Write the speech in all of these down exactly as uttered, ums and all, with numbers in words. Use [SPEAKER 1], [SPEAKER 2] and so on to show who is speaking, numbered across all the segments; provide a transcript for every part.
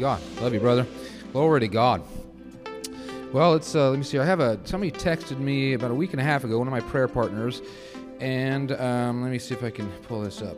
[SPEAKER 1] God. Love you, brother. Glory to God. Well, it's uh, let me see. I have a somebody texted me about a week and a half ago. One of my prayer partners, and um, let me see if I can pull this up.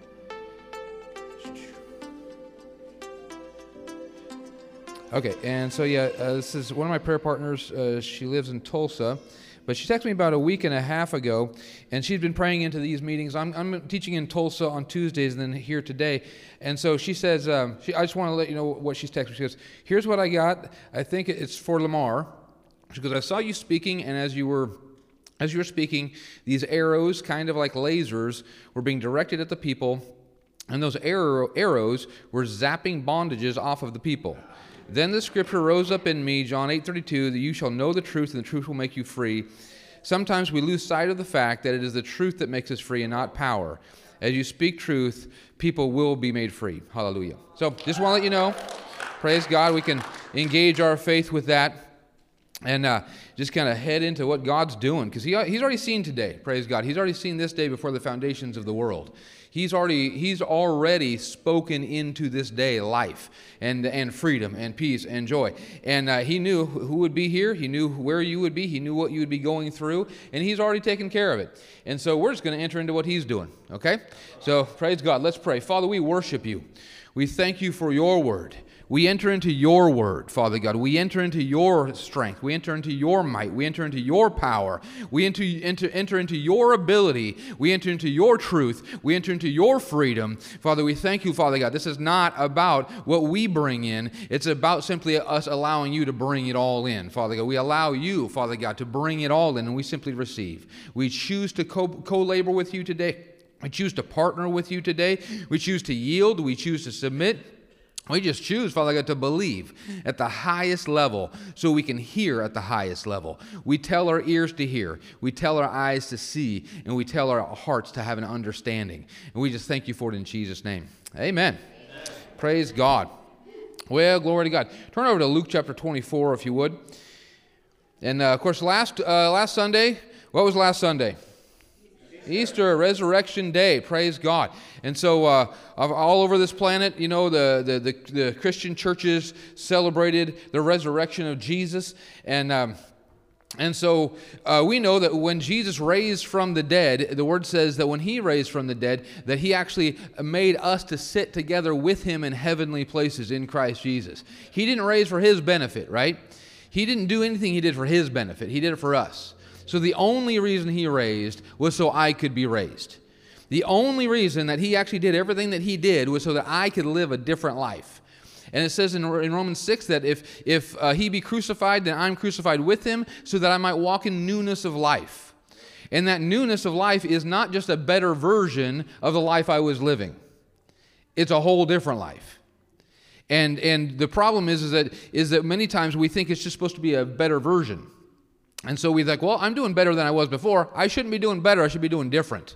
[SPEAKER 1] Okay, and so yeah, uh, this is one of my prayer partners. Uh, she lives in Tulsa, but she texted me about a week and a half ago, and she's been praying into these meetings. I'm, I'm teaching in Tulsa on Tuesdays and then here today, and so she says, um, she, I just want to let you know what she's texted me. She goes, here's what I got. I think it's for Lamar. She goes, I saw you speaking, and as you were as you were speaking, these arrows, kind of like lasers, were being directed at the people, and those arrow, arrows were zapping bondages off of the people. Then the scripture rose up in me, John eight thirty-two, that you shall know the truth, and the truth will make you free. Sometimes we lose sight of the fact that it is the truth that makes us free and not power. As you speak truth, people will be made free. Hallelujah. So just want to let you know, praise God, we can engage our faith with that and uh, just kind of head into what God's doing. Because he, He's already seen today, praise God. He's already seen this day before the foundations of the world. He's already He's already spoken into this day life and and freedom and peace and joy. And uh, He knew who would be here. He knew where you would be. He knew what you would be going through. And He's already taken care of it. And so we're just going to enter into what He's doing. Okay? So praise God. Let's pray. Father, we worship You. We thank You for Your word. We enter into Your word, Father God. We enter into Your strength. We enter into Your might. We enter into Your power. We enter, enter, enter into Your ability. We enter into Your truth. We enter into Your freedom. Father, we thank You, Father God. This is not about what we bring in. It's about simply us allowing You to bring it all in, Father God. We allow You, Father God, to bring it all in, and we simply receive. We choose to co- co-labor with You today. We choose to partner with You today. We choose to yield. We choose to submit. We just choose, Father God, to believe at the highest level so we can hear at the highest level. We tell our ears to hear. We tell our eyes to see. And we tell our hearts to have an understanding. And we just thank You for it in Jesus' name. Amen. Amen. Praise God. Well, glory to God. Turn over to Luke chapter twenty-four, if you would. And, uh, of course, last uh, last Sunday, what was last Sunday? Easter, Resurrection Day, praise God. And so uh, all over this planet, you know, the, the, the, the Christian churches celebrated the resurrection of Jesus. And um, and so uh, we know that when Jesus raised from the dead, the Word says that when He raised from the dead, that He actually made us to sit together with Him in heavenly places in Christ Jesus. He didn't raise for His benefit, right? He didn't do anything He did for His benefit. He did it for us. So the only reason He raised was so I could be raised. The only reason that He actually did everything that He did was so that I could live a different life. And it says in, in Romans six that if, if uh, He be crucified, then I'm crucified with Him so that I might walk in newness of life. And that newness of life is not just a better version of the life I was living. It's a whole different life. And and the problem is, is that is that many times we think it's just supposed to be a better version. And so we think, well, I'm doing better than I was before. I shouldn't be doing better. I should be doing different.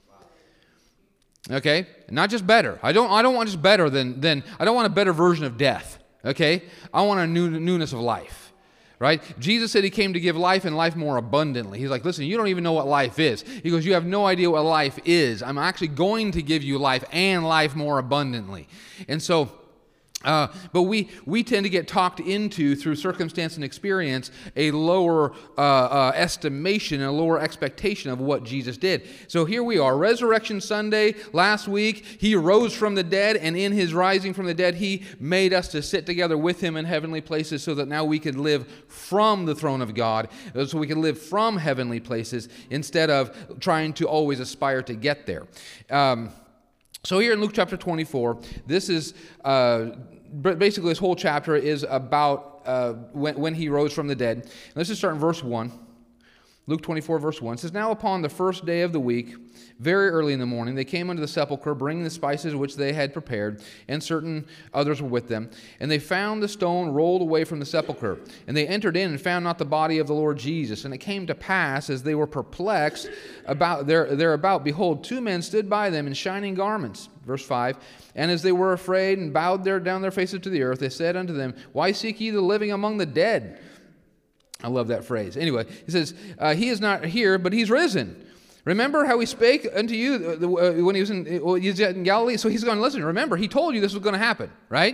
[SPEAKER 1] Okay? Not just better. I don't I don't want just better than, than I don't want a better version of death. Okay? I want a new, newness of life. Right? Jesus said He came to give life and life more abundantly. He's like, listen, you don't even know what life is. He goes, you have no idea what life is. I'm actually going to give you life and life more abundantly. And so Uh, but we, we tend to get talked into, through circumstance and experience, a lower uh, uh, estimation, a lower expectation of what Jesus did. So here we are, Resurrection Sunday, last week, He rose from the dead, and in His rising from the dead, He made us to sit together with Him in heavenly places so that now we could live from the throne of God, so we can live from heavenly places instead of trying to always aspire to get there. Um, So here in Luke chapter twenty-four, this is, uh, basically this whole chapter is about uh, when, when He rose from the dead. Let's just start in verse one. Luke twenty-four, verse one. It says, now upon the first day of the week, very early in the morning, they came unto the sepulchre, bringing the spices which they had prepared, and certain others were with them. And they found the stone rolled away from the sepulchre. And they entered in and found not the body of the Lord Jesus. And it came to pass, as they were perplexed about there, thereabout, behold, two men stood by them in shining garments. Verse five, and as they were afraid and bowed their, down their faces to the earth, they said unto them, why seek ye the living among the dead? I love that phrase. Anyway, he says, uh, He is not here, but He's risen. Remember how He spake unto you uh, when He was in, uh, in Galilee? So He's going, listen, remember, He told you this was going to happen, right?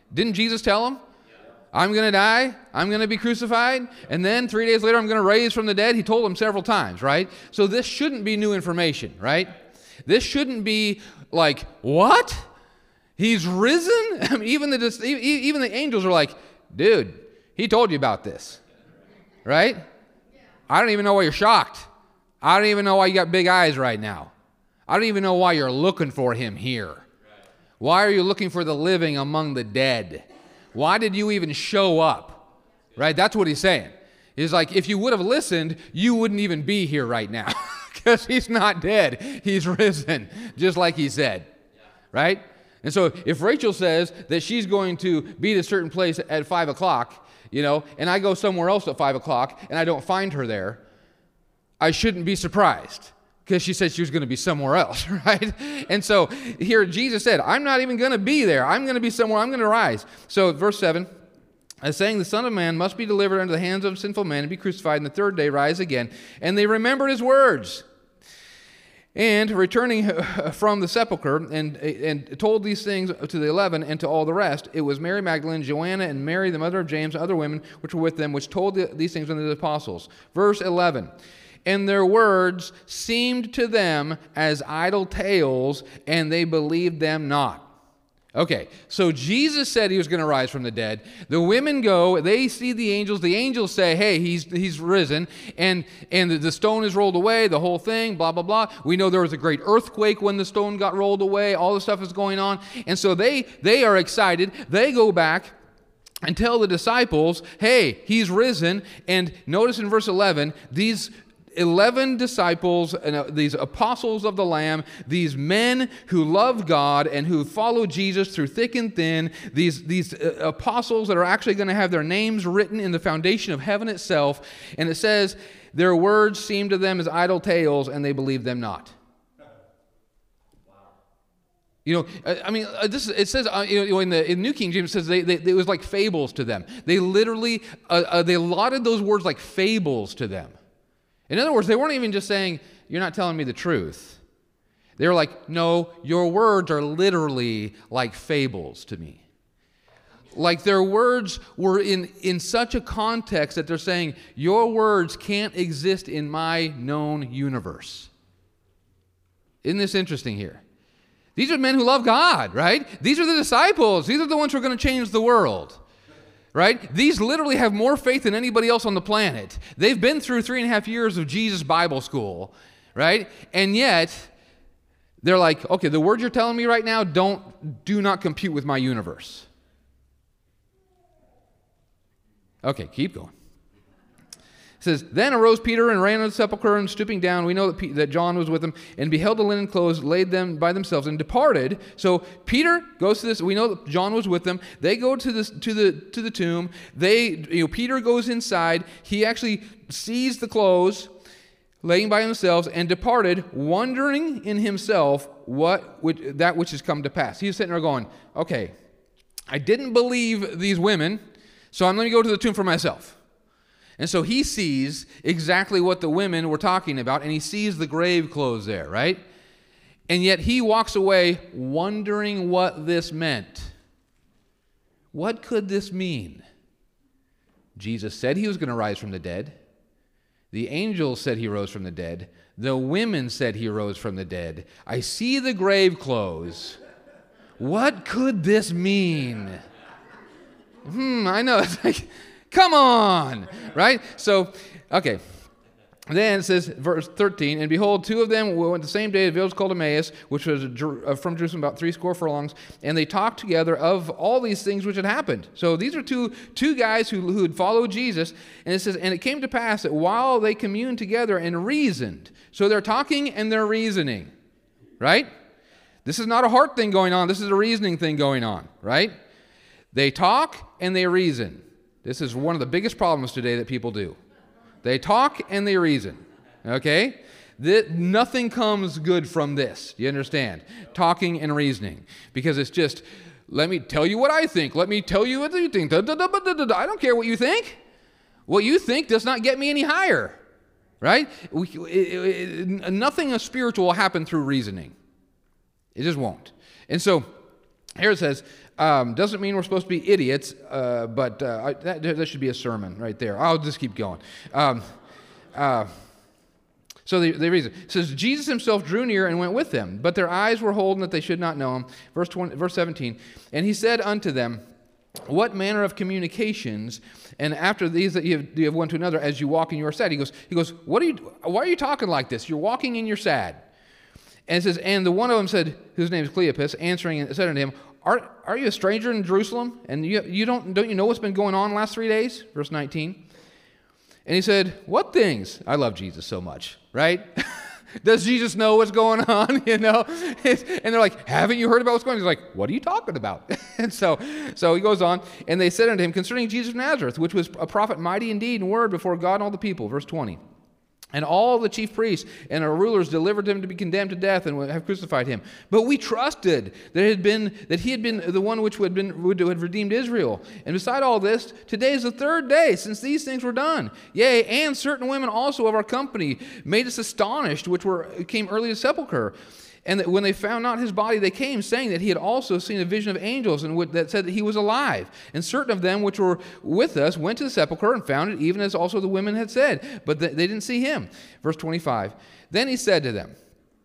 [SPEAKER 1] Didn't Jesus tell him? I'm going to die, I'm going to be crucified, and then three days later I'm going to raise from the dead. He told them several times, right? So this shouldn't be new information, right? This shouldn't be like, what? He's risen? I mean, even the even the angels are like, dude, he told you about this, right? I don't even know why you're shocked. I don't even know why you got big eyes right now. I don't even know why you're looking for him here. Why are you looking for the living among the dead? Why did you even show up? Right? That's what he's saying. He's like, if you would have listened, you wouldn't even be here right now. Because he's not dead. He's risen, just like he said. Right? And so if Rachel says that she's going to be at a certain place at five o'clock, you know, and I go somewhere else at five o'clock and I don't find her there, I shouldn't be surprised. Because she said she was going to be somewhere else, right? And so here Jesus said, I'm not even going to be there. I'm going to be somewhere. I'm going to rise. So verse seven, as saying, the Son of Man must be delivered into the hands of sinful men and be crucified, and the third day rise again. And they remembered his words. And returning from the sepulchre and, and told these things to the eleven and to all the rest, it was Mary Magdalene, Joanna, and Mary, the mother of James, and other women which were with them, which told the, these things unto the apostles. Verse eleven. And their words seemed to them as idle tales, and they believed them not. Okay, so Jesus said he was going to rise from the dead. The women go, they see the angels. The angels say, hey, he's he's risen. And, and the, the stone is rolled away, the whole thing, blah, blah, blah. We know there was a great earthquake when the stone got rolled away. All this stuff is going on. And so they they are excited. They go back and tell the disciples, hey, he's risen. And notice in verse eleven, these eleven disciples, uh, these apostles of the Lamb, these men who love God and who follow Jesus through thick and thin, these, these uh, apostles that are actually going to have their names written in the foundation of heaven itself. And it says, their words seemed to them as idle tales, and they believed them not. You know, I mean, this it says uh, you know in the in New King James it says they, they it was like fables to them. They literally uh, uh, they allotted those words like fables to them. In other words, they weren't even just saying, you're not telling me the truth. They were like, no, your words are literally like fables to me. Like their words were in, in such a context that they're saying, your words can't exist in my known universe. Isn't this interesting here? These are men who love God, right? These are the disciples. These are the ones who are going to change the world. Right? These literally have more faith than anybody else on the planet. They've been through three and a half years of Jesus Bible school, right? And yet, they're like, okay, the words you're telling me right now don't, do not compute with my universe. Okay, keep going. It says, then arose Peter and ran to the sepulchre, and stooping down, we know that, P- that John was with them, and beheld the linen clothes, laid them by themselves, and departed. So Peter goes to this. We know that John was with them. They go to this to the to the tomb. They, you know, Peter goes inside. He actually sees the clothes laying by themselves, and departed, wondering in himself what would, that which has come to pass. He's sitting there going, okay, I didn't believe these women, so I'm going to go to the tomb for myself. And so he sees exactly what the women were talking about, and he sees the grave clothes there, right? And yet he walks away wondering what this meant. What could this mean? Jesus said he was going to rise from the dead. The angels said he rose from the dead. The women said he rose from the dead. I see the grave clothes. What could this mean? Hmm, I know. It's like, come on, right? So, okay. Then it says, verse thirteen, and behold, two of them went the same day to a village called Emmaus, which was from Jerusalem about three score furlongs, and they talked together of all these things which had happened. So these are two two guys who, who had followed Jesus, and it says, and it came to pass that while they communed together and reasoned, so they're talking and they're reasoning, right? This is not a heart thing going on, this is a reasoning thing going on, right? They talk and they reason. This is one of the biggest problems today that people do. They talk and they reason, okay? The, nothing comes good from this, you understand? Talking and reasoning. Because it's just, let me tell you what I think. Let me tell you what you think. Da, da, da, da, da, da. I don't care what you think. What you think does not get me any higher, right? We, it, it, nothing spiritual will happen through reasoning. It just won't. And so, here it says, Um, doesn't mean we're supposed to be idiots, uh, but uh, I, that, that should be a sermon right there. I'll just keep going. Um, uh, so the, the reason it says Jesus himself drew near and went with them, but their eyes were holden that they should not know him. Verse twenty, verse seventeen, and he said unto them, what manner of communications, and after these that you have, you have one to another as you walk in your sad? He goes, he goes, what are you? Why are you talking like this? You're walking in your sad. And it says, and the one of them said, whose name is Cleopas, answering and said unto him, Are are you a stranger in Jerusalem? And you you don't don't you know what's been going on the last three days? Verse nineteen. And he said, what things? I love Jesus so much, right? Does Jesus know what's going on? You know? And they're like, haven't you heard about what's going on? He's like, what are you talking about? And so so he goes on, and they said unto him, concerning Jesus of Nazareth, which was a prophet mighty in deed and word before God and all the people. Verse twenty. And all the chief priests and our rulers delivered him to be condemned to death and have crucified him. But we trusted that it had been that he had been the one which would been would have redeemed Israel. And beside all this, today is the third day since these things were done. Yea, and certain women also of our company made us astonished, which were came early to sepulchre. And that when they found not his body, they came, saying that he had also seen a vision of angels, and that said that he was alive. And certain of them which were with us went to the sepulchre and found it, even as also the women had said, but they didn't see him. Verse twenty-five. Then he said to them,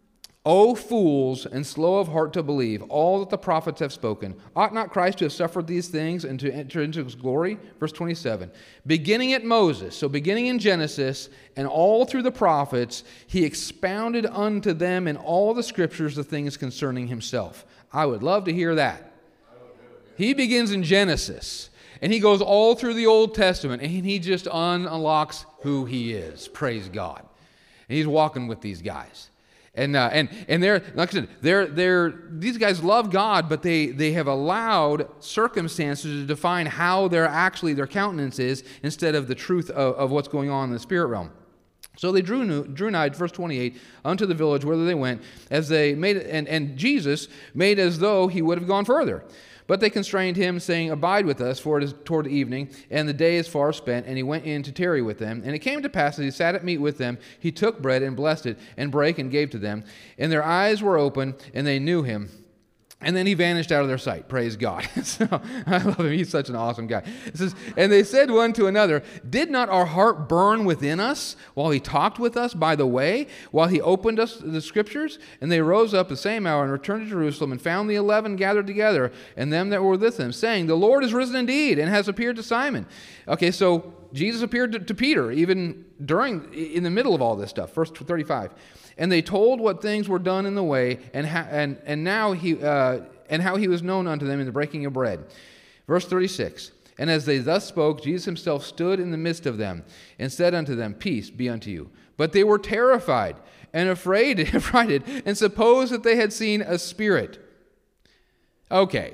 [SPEAKER 1] O fools, and slow of heart to believe all that the prophets have spoken. Ought not Christ to have suffered these things and to enter into his glory? Verse twenty-seven. Beginning at Moses, so beginning in Genesis, and all through the prophets, he expounded unto them in all the scriptures the things concerning himself. I would love to hear that. He begins in Genesis, and he goes all through the Old Testament, and he just unlocks who he is. Praise God. And he's walking with these guys. And uh, and and they're like I said, they're they're these guys love God, but they they have allowed circumstances to define how they're actually their countenance is instead of the truth of, of what's going on in the spirit realm. So they drew drew nigh, verse twenty-eight, unto the village whither they went, as they made and and Jesus made as though he would have gone further. But they constrained him, saying, Abide with us, for it is toward evening, and the day is far spent. And he went in to tarry with them. And it came to pass, as he sat at meat with them, he took bread and blessed it, and brake and gave to them. And their eyes were open, and they knew him. And then he vanished out of their sight. Praise God. So, I love him. He's such an awesome guy. It says, and they said one to another, Did not our heart burn within us while he talked with us by the way, while he opened us the scriptures? And they rose up the same hour and returned to Jerusalem and found the eleven gathered together and them that were with them, saying, The Lord is risen indeed and has appeared to Simon. Okay, so Jesus appeared to, to Peter even during, in the middle of all this stuff. Verse thirty-five. And they told what things were done in the way, and ha- and and now he uh, and how he was known unto them in the breaking of bread. Verse thirty-six. And as they thus spoke, Jesus himself stood in the midst of them, and said unto them, Peace be unto you. But they were terrified and afraid, affrighted, and supposed that they had seen a spirit. Okay.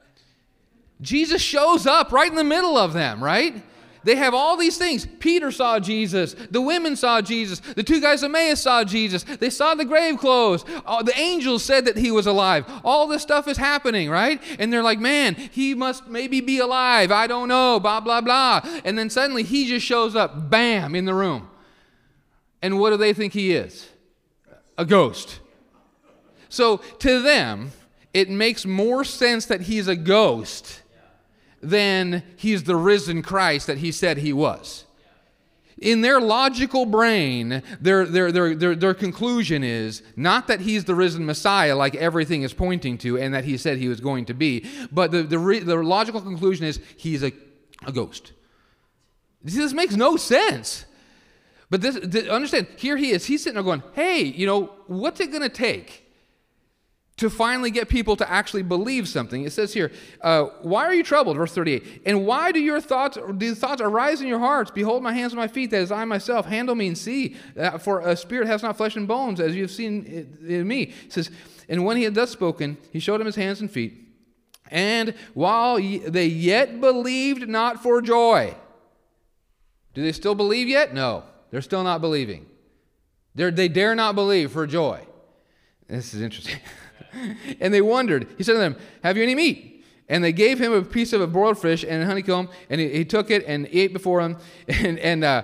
[SPEAKER 1] Jesus shows up right in the middle of them, right? They have all these things. Peter saw Jesus. The women saw Jesus. The two guys of Emmaus saw Jesus. They saw the grave closed. Oh, the angels said that he was alive. All this stuff is happening, right? And they're like, man, he must maybe be alive. I don't know, blah, blah, blah. And then suddenly he just shows up, bam, in the room. And what do they think he is? A ghost. So to them, it makes more sense that he's a ghost than he's the risen Christ that he said he was. In their logical brain, their, their, their, their, their conclusion is not that he's the risen Messiah like everything is pointing to and that he said he was going to be, but the, the, the logical conclusion is he's a, a ghost. This makes no sense. But this, this, understand, here he is. He's sitting there going, hey, you know, what's it going to take to finally get people to actually believe something? It says here, uh, why are you troubled? Verse thirty-eight. And why do your thoughts, do thoughts arise in your hearts? Behold my hands and my feet, that is I myself. Handle me and see. Uh, for a spirit has not flesh and bones, as you have seen in me. It says, and when he had thus spoken, he showed him his hands and feet. And while ye, they yet believed not for joy. Do they still believe yet? No. They're still not believing. They're, they dare not believe for joy. This is interesting. And they wondered. He said to them, have you any meat? And they gave him a piece of a broiled fish and a honeycomb, and he, he took it and ate before him. And and uh,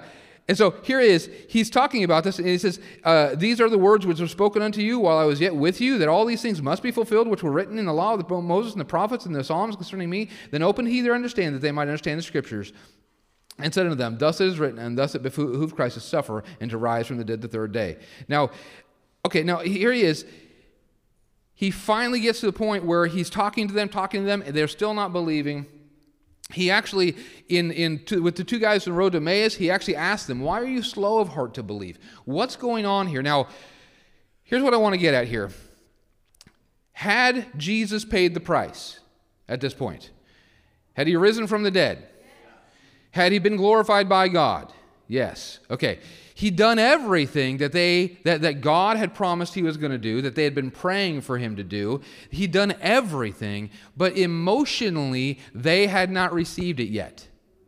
[SPEAKER 1] And so here it is, he's talking about this, and he says, uh, these are the words which were spoken unto you while I was yet with you, that all these things must be fulfilled, which were written in the law of the Moses and the prophets and the Psalms concerning me. Then opened he their understanding, that they might understand the Scriptures. And said unto them, thus it is written, and thus it behooved Christ to suffer and to rise from the dead the third day. Now, okay, now here he is. He finally gets to the point where he's talking to them, talking to them, and they're still not believing. He actually, in, in two, with the two guys on the road to Emmaus, he actually asked them, why are you slow of heart to believe? What's going on here? Now, here's what I want to get at here. Had Jesus paid the price at this point? Had he risen from the dead? Had he been glorified by God? Yes. Okay. He'd done everything that they that, that God had promised he was going to do, that they had been praying for him to do. He'd done everything, but emotionally, they had not received it yet.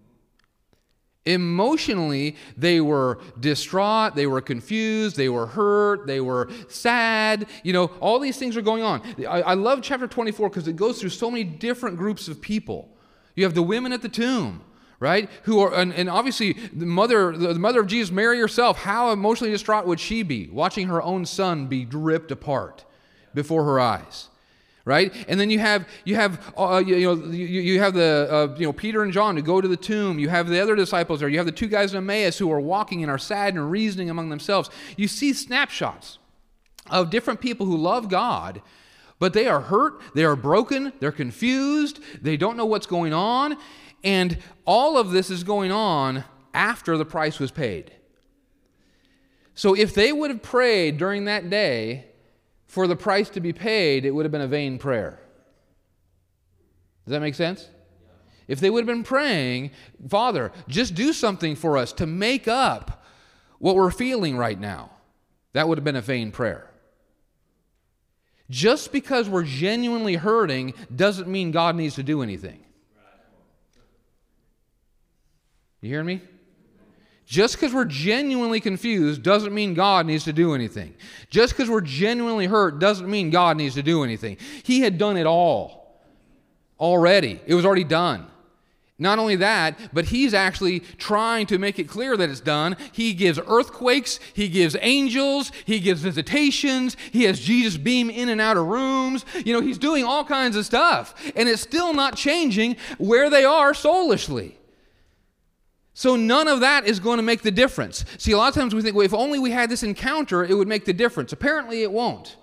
[SPEAKER 1] Emotionally, they were distraught, they were confused, they were hurt, they were sad. You know, all these things are going on. I, I love chapter twenty-four because it goes through so many different groups of people. You have the women at the tomb, right? Who are, and, and obviously the mother, the mother of Jesus, Mary herself, how emotionally distraught would she be watching her own son be ripped apart before her eyes, right? And then you have you have uh, you, you know you, you have the uh, you know Peter and John who go to the tomb. You have the other disciples there. You have the two guys in Emmaus who are walking and are sad and reasoning among themselves. You see snapshots of different people who love God, but they are hurt, they are broken, they're confused, they don't know what's going on. And all of this is going on after the price was paid. So if they would have prayed during that day for the price to be paid, it would have been a vain prayer. Does that make sense? If they would have been praying, Father, just do something for us to make up what we're feeling right now, that would have been a vain prayer. Just because we're genuinely hurting doesn't mean God needs to do anything. You hearing me? Just because we're genuinely confused doesn't mean God needs to do anything. Just because we're genuinely hurt doesn't mean God needs to do anything. He had done it all already. It was already done. Not only that, but he's actually trying to make it clear that it's done. He gives earthquakes, he gives angels, he gives visitations, he has Jesus beam in and out of rooms. You know, he's doing all kinds of stuff. And it's still not changing where they are soulishly. So none of that is going to make the difference. See, a lot of times we think, well, if only we had this encounter, it would make the difference. Apparently it won't.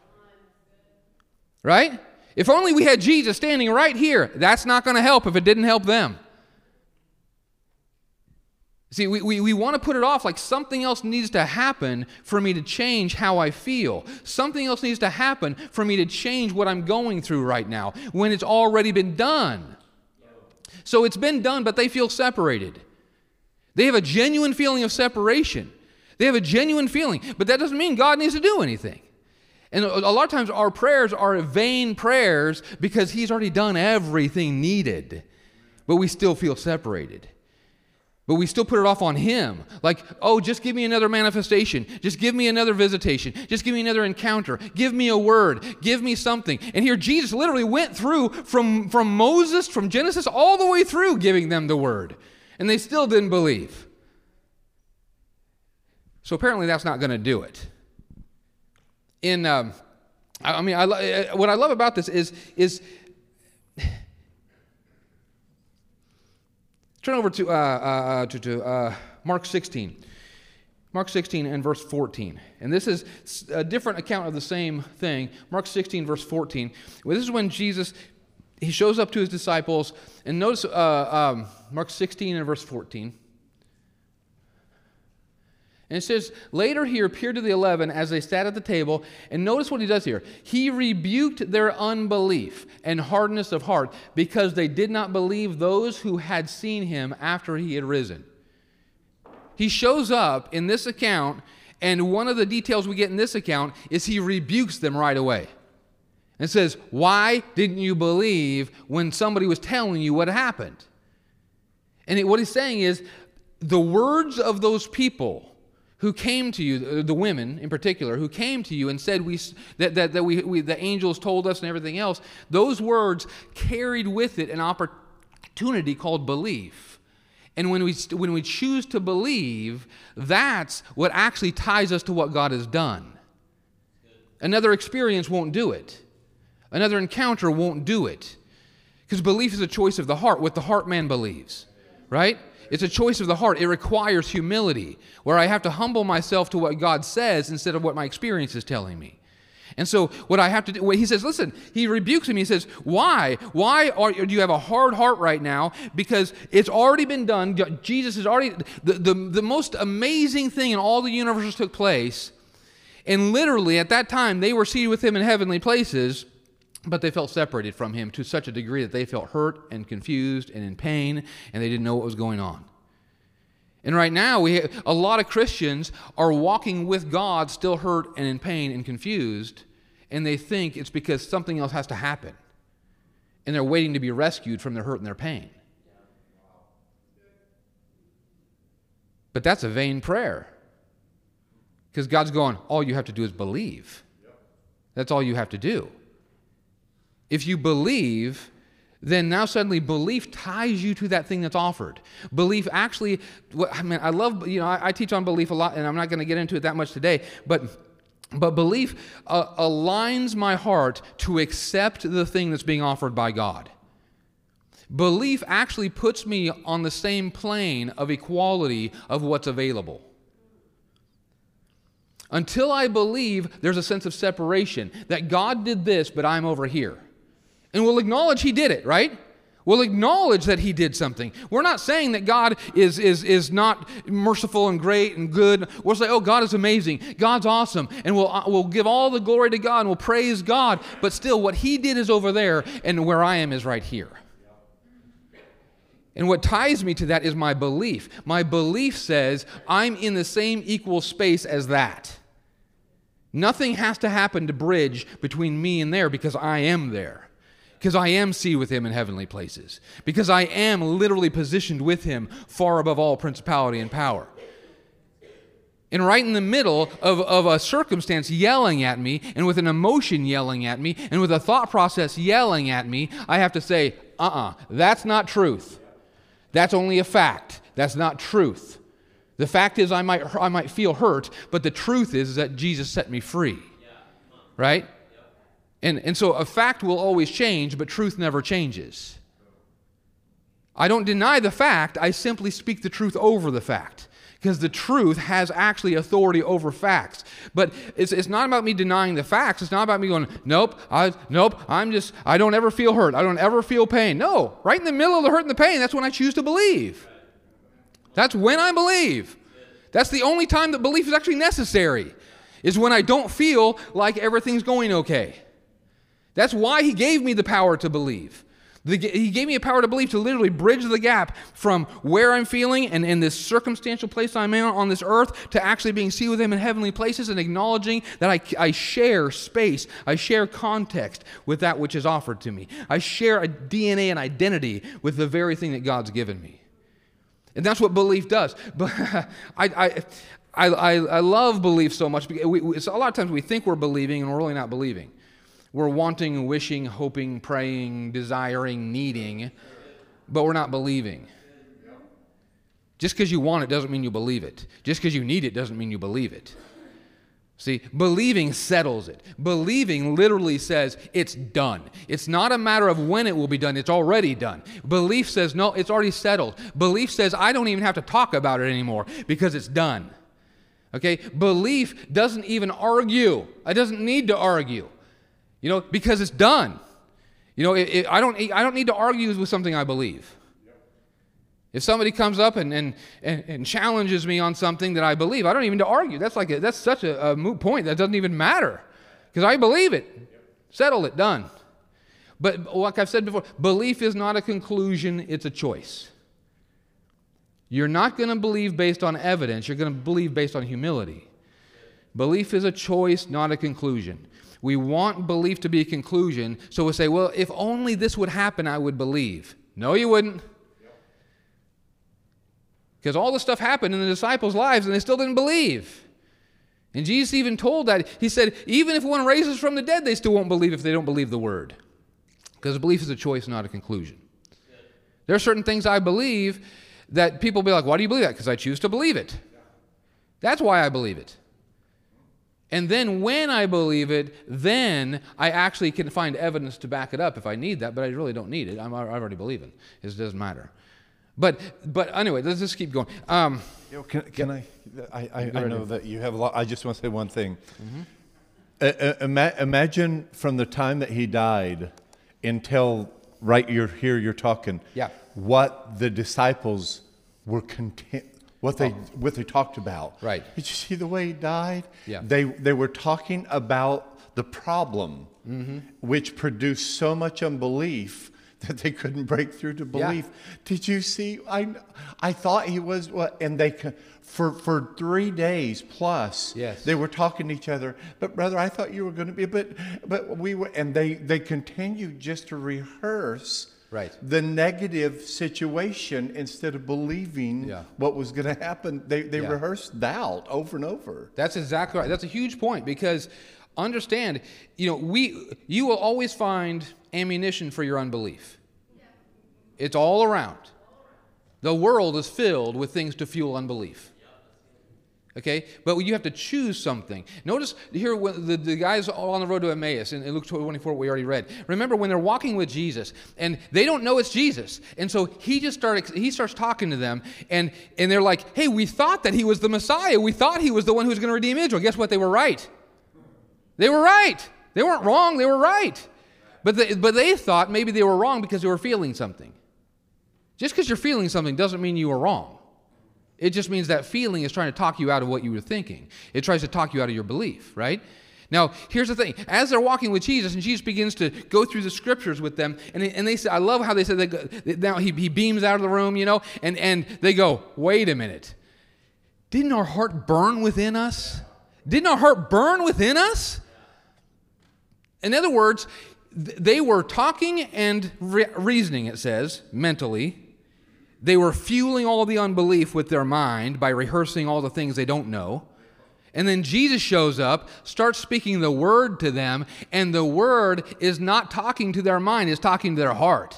[SPEAKER 1] Right? If only we had Jesus standing right here, that's not going to help if it didn't help them. See, we, we, we want to put it off like something else needs to happen for me to change how I feel. Something else needs to happen for me to change what I'm going through right now when it's already been done. So it's been done, but they feel separated. They have a genuine feeling of separation. They have a genuine feeling, but that doesn't mean God needs to do anything. And a lot of times our prayers are vain prayers because he's already done everything needed, but we still feel separated. But we still put it off on him. Like, oh, just give me another manifestation. Just give me another visitation. Just give me another encounter. Give me a word. Give me something. And here Jesus literally went through from, from Moses, from Genesis, all the way through giving them the word. And they still didn't believe. So apparently that's not going to do it. In, um, I mean, I, what I love about this is, is turn over to, uh, uh, to, to uh, Mark sixteen. Mark sixteen and verse fourteen. And this is a different account of the same thing. Mark sixteen, verse fourteen. Well, this is when Jesus, he shows up to his disciples. And notice uh, um, Mark sixteen and verse fourteen. And it says, later he appeared to the eleven as they sat at the table. And notice what he does here. He rebuked their unbelief and hardness of heart because they did not believe those who had seen him after he had risen. He shows up in this account, and one of the details we get in this account is he rebukes them right away. And says, why didn't you believe when somebody was telling you what happened? And it, what he's saying is, the words of those people who came to you, the women in particular, who came to you and said we, that, that, that we, we, the angels told us and everything else, those words carried with it an opportunity called belief. And when we, when we choose to believe, that's what actually ties us to what God has done. Another experience won't do it. Another encounter won't do it. Because belief is a choice of the heart, what the heart man believes, right? It's a choice of the heart. It requires humility, where I have to humble myself to what God says instead of what my experience is telling me. And so what I have to do, he says, listen, he rebukes him. He says, why? Why are, do you have a hard heart right now? Because it's already been done. Jesus has already, the, the, the most amazing thing in all the universes took place. And literally at that time, they were seated with him in heavenly places, but they felt separated from him to such a degree that they felt hurt and confused and in pain, and they didn't know what was going on. And right now, we a lot of Christians are walking with God still hurt and in pain and confused, and they think it's because something else has to happen. And they're waiting to be rescued from their hurt and their pain. But that's a vain prayer. Because God's going, all you have to do is believe. That's all you have to do. If you believe, then now suddenly belief ties you to that thing that's offered. Belief actually, I mean, I love, you know, I, I teach on belief a lot, and I'm not going to get into it that much today, but but belief uh, aligns my heart to accept the thing that's being offered by God. Belief actually puts me on the same plane of equality of what's available. Until I believe, there's a sense of separation, that God did this, but I'm over here. And we'll acknowledge he did it, right? We'll acknowledge that he did something. We're not saying that God is, is, is not merciful and great and good. We'll say, oh, God is amazing. God's awesome. And we'll, uh, we'll give all the glory to God and we'll praise God. But still, what he did is over there and where I am is right here. And what ties me to that is my belief. My belief says I'm in the same equal space as that. Nothing has to happen to bridge between me and there because I am there. Because I am seated with him in heavenly places. Because I am literally positioned with him far above all principality and power. And right in the middle of, of a circumstance yelling at me, and with an emotion yelling at me, and with a thought process yelling at me, I have to say, uh-uh, that's not truth. That's only a fact. That's not truth. The fact is I might, I might feel hurt, but the truth is that Jesus set me free. Right? And, and so a fact will always change, but truth never changes. I don't deny the fact, I simply speak the truth over the fact. Because the truth has actually authority over facts. But it's, it's not about me denying the facts. It's not about me going, nope, I, nope, I'm just, I don't ever feel hurt. I don't ever feel pain. No, right in the middle of the hurt and the pain, that's when I choose to believe. That's when I believe. That's the only time that belief is actually necessary, is when I don't feel like everything's going okay. That's why he gave me the power to believe. The, he gave me a power to believe to literally bridge the gap from where I'm feeling and in this circumstantial place I'm in on this earth to actually being seated with him in heavenly places and acknowledging that I, I share space, I share context with that which is offered to me. I share a D N A and identity with the very thing that God's given me. And that's what belief does. But I, I, I, I love belief so much because we, we, a lot of times we think we're believing and we're really not believing. We're wanting, wishing, hoping, praying, desiring, needing, but we're not believing. Just because you want it doesn't mean you believe it. Just because you need it doesn't mean you believe it. See, believing settles it. Believing literally says it's done. It's not a matter of when it will be done. It's already done. Belief says, no, it's already settled. Belief says, I don't even have to talk about it anymore because it's done. Okay? Belief doesn't even argue. It doesn't need to argue. You know, because it's done. You know, it, it, I don't I don't need to argue with something I believe. If somebody comes up and, and, and, and challenges me on something that I believe, I don't even need to argue. That's like a, that's such a, a moot point that doesn't even matter. Because I believe it. Settle it, done. But like I've said before, belief is not a conclusion, it's a choice. You're not going to believe based on evidence, you're going to believe based on humility. Belief is a choice, not a conclusion. We want belief to be a conclusion, so we say, well, if only this would happen, I would believe. No, you wouldn't. Because all this stuff happened in the disciples' lives, and they still didn't believe. And Jesus even told that. He said, even if one raises from the dead, they still won't believe if they don't believe the word. Because belief is a choice, not a conclusion. There are certain things I believe that people will be like, why do you believe that? Because I choose to believe it. That's why I believe it. And then when I believe it, then I actually can find evidence to back it up if I need that, but I really don't need it. I'm, I already believe it. It doesn't matter. But but anyway, let's just keep going. Um,
[SPEAKER 2] You know, can, can I, I, I, I know that you have a lot. I just want to say one thing.
[SPEAKER 1] Mm-hmm.
[SPEAKER 2] Uh, uh, ima- imagine from the time that he died until right you're here, you're talking,
[SPEAKER 1] Yeah.
[SPEAKER 2] what the disciples were content, what they
[SPEAKER 1] Oh.
[SPEAKER 2] what they talked about.
[SPEAKER 1] Right.
[SPEAKER 2] Did you see the way he died?
[SPEAKER 1] Yeah.
[SPEAKER 2] They they were talking about the problem,
[SPEAKER 1] Mm-hmm.
[SPEAKER 2] which produced so much unbelief that they couldn't break through to
[SPEAKER 1] Yeah.
[SPEAKER 2] belief. Did you see? I I thought he was what, and they co- for for three days plus.
[SPEAKER 1] Yes.
[SPEAKER 2] They were talking to each other. But brother, I thought you were going to be. But but we were, and they they continued just to rehearse.
[SPEAKER 1] Right.
[SPEAKER 2] The negative situation instead of believing
[SPEAKER 1] Yeah.
[SPEAKER 2] what was going to happen. They they
[SPEAKER 1] Yeah.
[SPEAKER 2] rehearsed doubt over and over.
[SPEAKER 1] That's exactly right. That's a huge point because understand, you know, we you will always find ammunition for your unbelief. It's all around. The world is filled with things to fuel unbelief. Okay? But you have to choose something. Notice here when the, the guys all on the road to Emmaus in, in Luke twenty-four, we already read. Remember when they're walking with Jesus and they don't know it's Jesus. And so he just started, he starts talking to them and, and they're like, hey, we thought that he was the Messiah. We thought he was the one who was going to redeem Israel. Guess what? They were right. They were right. They weren't wrong. They were right. But they, but they thought maybe they were wrong because they were feeling something. Just because you're feeling something doesn't mean you were wrong. It just means that feeling is trying to talk you out of what you were thinking. It tries to talk you out of your belief, right? Now, here's the thing. As they're walking with Jesus, and Jesus begins to go through the scriptures with them, and, and they say, I love how they said, they go, now he, he beams out of the room, you know, and, and they go, wait a minute. Didn't our heart burn within us? Didn't our heart burn within us? In other words, th- they were talking and re- reasoning, it says, mentally. They were fueling all the unbelief with their mind by rehearsing all the things they don't know. And then Jesus shows up, starts speaking the word to them, and the word is not talking to their mind, it's talking to their heart.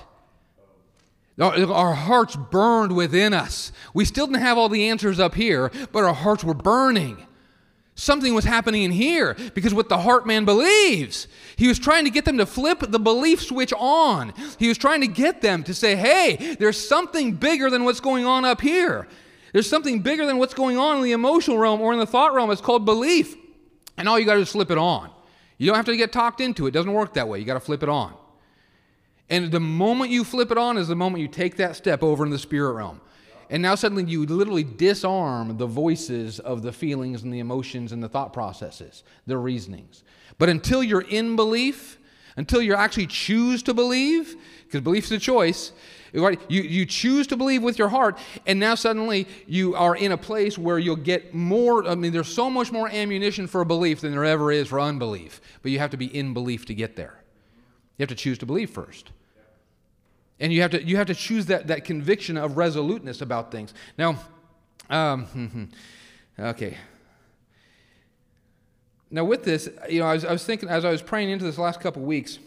[SPEAKER 1] Our, our hearts burned within us. We still didn't have all the answers up here, but our hearts were burning. Something was happening in here because what the heart man believes. He was trying to get them to flip the belief switch on. He was trying to get them to say, hey, there's something bigger than what's going on up here. There's something bigger than what's going on in the emotional realm or in the thought realm. It's called belief. And all you got to do is flip it on. You don't have to get talked into it. It doesn't work that way. You got to flip it on. And the moment you flip it on is the moment you take that step over in the spirit realm. And now suddenly you literally disarm the voices of the feelings and the emotions and the thought processes, the reasonings. But until you're in belief, until you actually choose to believe, because belief is a choice, you, you choose to believe with your heart, and now suddenly you are in a place where you'll get more, I mean, there's so much more ammunition for belief than there ever is for unbelief. But you have to be in belief to get there. You have to choose to believe first. And you have to you have to choose that, that conviction of resoluteness about things. Now, um, okay. Now with this, you know, I was, I was thinking as I was praying into this last couple of weeks.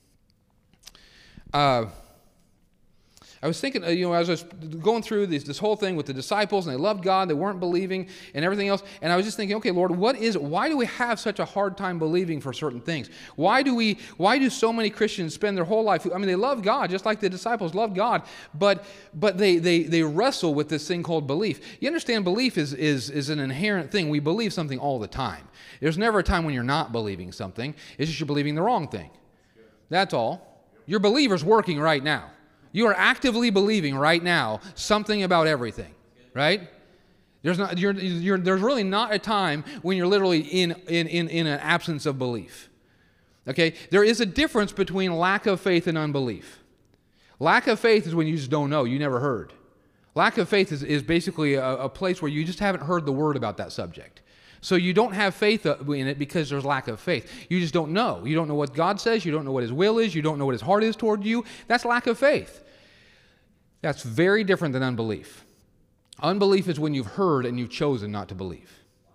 [SPEAKER 1] Uh, I was thinking, you know, as I was going through this, this whole thing with the disciples, and they loved God, they weren't believing, and everything else, and I was just thinking, okay, Lord, what is it? Why do we have such a hard time believing for certain things? Why do we? Why do so many Christians spend their whole life? I mean, they love God, just like the disciples loved God, but but they they they wrestle with this thing called belief. You understand, belief is is is an inherent thing. We believe something all the time. There's never a time when you're not believing something. It's just you're believing the wrong thing. That's all. Your believer's working right now. You are actively believing right now something about everything, right? There's not, you're, you're, there's really not a time when you're literally in, in, in, in an absence of belief. Okay? There is a difference between lack of faith and unbelief. Lack of faith is when you just don't know, you never heard. Lack of faith is, is basically a, a place where you just haven't heard the word about that subject. So you don't have faith in it because there's lack of faith. You just don't know. You don't know what God says. You don't know what His will is. You don't know what His heart is toward you. That's lack of faith. That's very different than unbelief. Unbelief is when you've heard and you've chosen not to believe.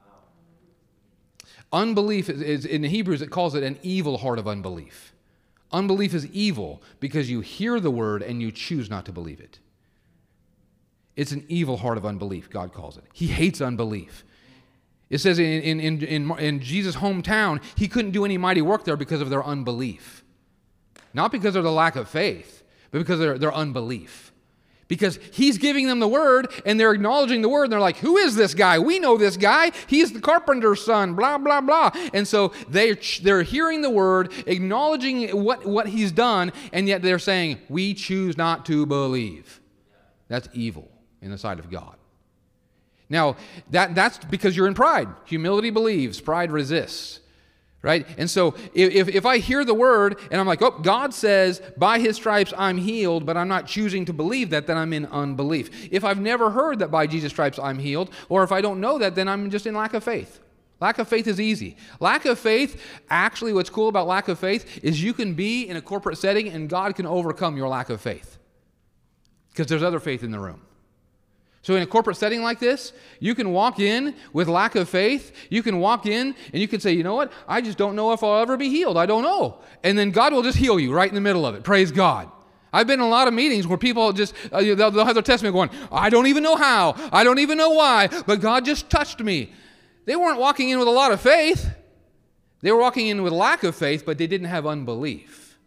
[SPEAKER 1] Unbelief is, is in Hebrews, it calls it an evil heart of unbelief. Unbelief is evil because you hear the word and you choose not to believe it. It's an evil heart of unbelief, God calls it. He hates unbelief. It says in, in, in, in, in Jesus' hometown, he couldn't do any mighty work there because of their unbelief. Not because of the lack of faith, but because of their, their unbelief. Because he's giving them the word, and they're acknowledging the word, and they're like, who is this guy? We know this guy. He's the carpenter's son, blah, blah, blah. And so they're, they're hearing the word, acknowledging what, what he's done, and yet they're saying, we choose not to believe. That's evil in the sight of God. Now, that, that's because you're in pride. Humility believes, pride resists. Right? And so if, if I hear the word and I'm like, oh, God says, by his stripes I'm healed, but I'm not choosing to believe that, then I'm in unbelief. If I've never heard that by Jesus' stripes I'm healed, or if I don't know that, then I'm just in lack of faith. Lack of faith is easy. Lack of faith, actually what's cool about lack of faith is you can be in a corporate setting and God can overcome your lack of faith. Because there's other faith in the room. So in a corporate setting like this, you can walk in with lack of faith. You can walk in and you can say, you know what? I just don't know if I'll ever be healed. I don't know. And then God will just heal you right in the middle of it. Praise God. I've been in a lot of meetings where people just, uh, they'll, they'll have their testimony going, I don't even know how. I don't even know why, but God just touched me. They weren't walking in with a lot of faith. They were walking in with lack of faith, but they didn't have unbelief.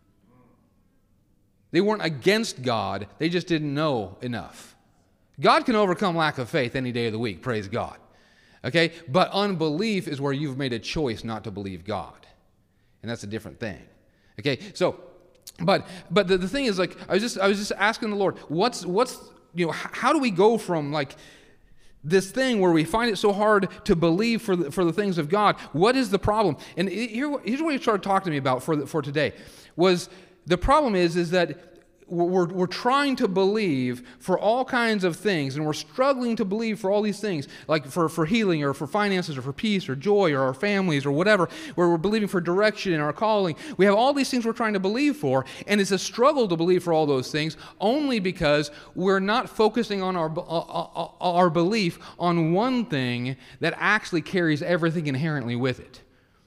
[SPEAKER 1] They weren't against God. They just didn't know enough. God can overcome lack of faith any day of the week, praise God. Okay? But unbelief is where you've made a choice not to believe God. And that's a different thing. Okay? So, but but the, the thing is, like, I was just I was just asking the Lord, what's what's you know, how do we go from like this thing where we find it so hard to believe for the, for the things of God? What is the problem? And here, here's what he started talking to me about for the, for today was the problem is is that We're, we're trying to believe for all kinds of things, and we're struggling to believe for all these things, like for, for healing or for finances or for peace or joy or our families or whatever, where we're believing for direction in our calling. We have all these things we're trying to believe for, and it's a struggle to believe for all those things only because we're not focusing on our, our, our belief on one thing that actually carries everything inherently with it.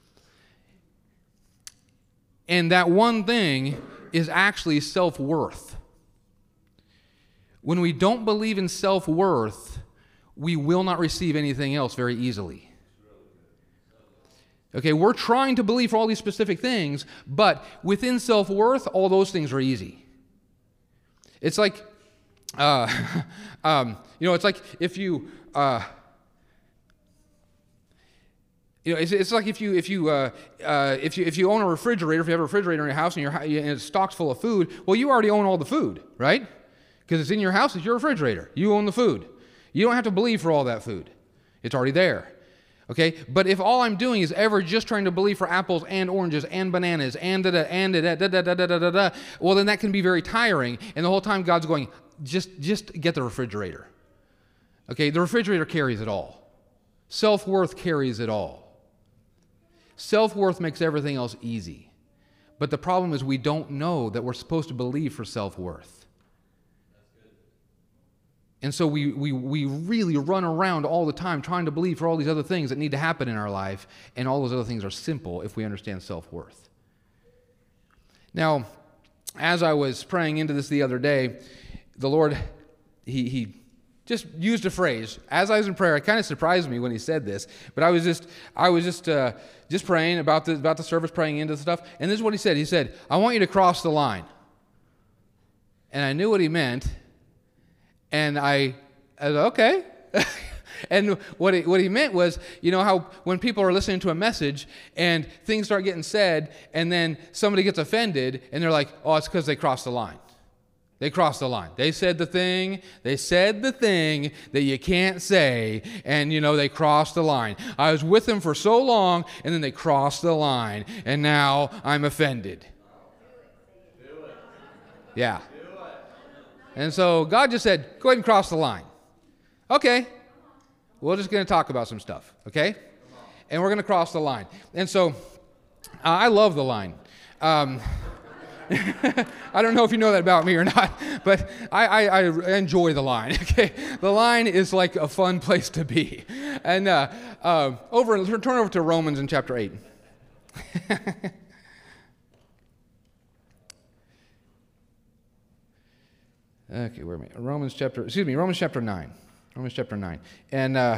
[SPEAKER 1] And that one thing is actually self-worth. When we don't believe in self-worth, we will not receive anything else very easily. Okay, we're trying to believe for all these specific things, but within self-worth, all those things are easy. It's like, uh, um, you know, it's like if you, uh, You know, it's, it's like if you if you uh, uh, if you if you own a refrigerator, if you have a refrigerator in your house and, your, and it's stocked full of food, well, you already own all the food, right? Because it's in your house, it's your refrigerator. You own the food. You don't have to believe for all that food. It's already there. Okay? But if all I'm doing is ever just trying to believe for apples and oranges and bananas and da da and da da da da da da da da, well, then that can be very tiring. And the whole time God's going, just just get the refrigerator. Okay? The refrigerator carries it all. Self-worth carries it all. Self-worth makes everything else easy. But the problem is we don't know that we're supposed to believe for self-worth. And so we, we, we really run around all the time trying to believe for all these other things that need to happen in our life, and all those other things are simple if we understand self-worth. Now, as I was praying into this the other day, the Lord, he, he just used a phrase. As I was in prayer, it kind of surprised me when he said this, but I was just, I was just, uh, just praying about the, about the service, praying into the stuff, and this is what he said. He said, I want you to cross the line. And I knew what he meant, and I, I was like, okay. And what he, what he meant was, you know how when people are listening to a message and things start getting said, and then somebody gets offended, and they're like, oh, it's because they crossed the line. They crossed the line. They said the thing, they said the thing that you can't say, and, you know, they crossed the line. I was with them for so long, and then they crossed the line, and now I'm offended. Do it. Yeah. Do it. And so God just said, go ahead and cross the line. Okay. We're just going to talk about some stuff, okay? And we're going to cross the line. And so uh, I love the line. Um I don't know if you know that about me or not, but I, I, I enjoy the line. Okay, the line is like a fun place to be. And uh, uh, over, turn over to Romans in chapter eight. Okay, where am I? Romans chapter, excuse me, Romans chapter nine. Romans chapter nine. And, uh,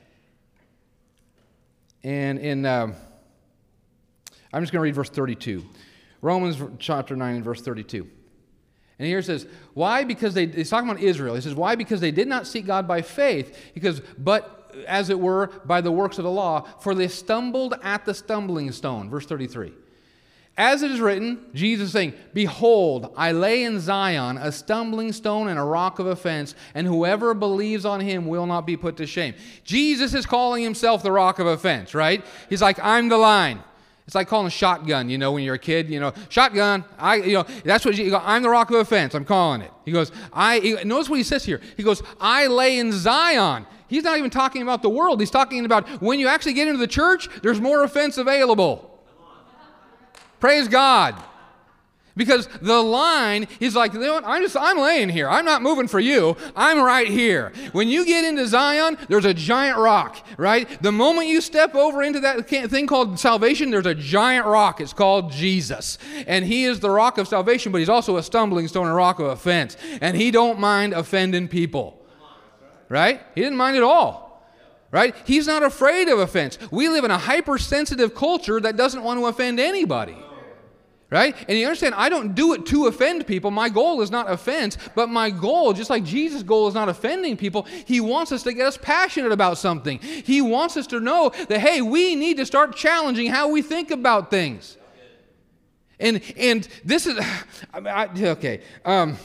[SPEAKER 1] and in, um, I'm just going to read verse thirty-two. Romans chapter nine and verse thirty-two. And here it says, why? Because they, he's talking about Israel. He says, why? Because they did not seek God by faith, because, but, as it were, by the works of the law, for they stumbled at the stumbling stone. Verse thirty-three. As it is written, Jesus is saying, behold, I lay in Zion a stumbling stone and a rock of offense, and whoever believes on him will not be put to shame. Jesus is calling himself the rock of offense, right? He's like, I'm the line. It's like calling a shotgun, you know, when you're a kid, you know, shotgun, I, you know, that's what you go, I'm the rock of offense, I'm calling it. He goes, I, he, notice what he says here. He goes, I lay in Zion. He's not even talking about the world. He's talking about when you actually get into the church, there's more offense available. Praise God. Because the line, he's like, you know what? I'm just, I'm laying here. I'm not moving for you. I'm right here. When you get into Zion, there's a giant rock, right? The moment you step over into that thing called salvation, there's a giant rock. It's called Jesus. And he is the rock of salvation, but he's also a stumbling stone and rock of offense. And he don't mind offending people. Right? He didn't mind at all. Right? He's not afraid of offense. We live in a hypersensitive culture that doesn't want to offend anybody. Right? And you understand, I don't do it to offend people. My goal is not offense, but my goal, just like Jesus' goal is not offending people, he wants us to get us passionate about something. He wants us to know that, hey, we need to start challenging how we think about things. And and this is, I, I, okay. Um,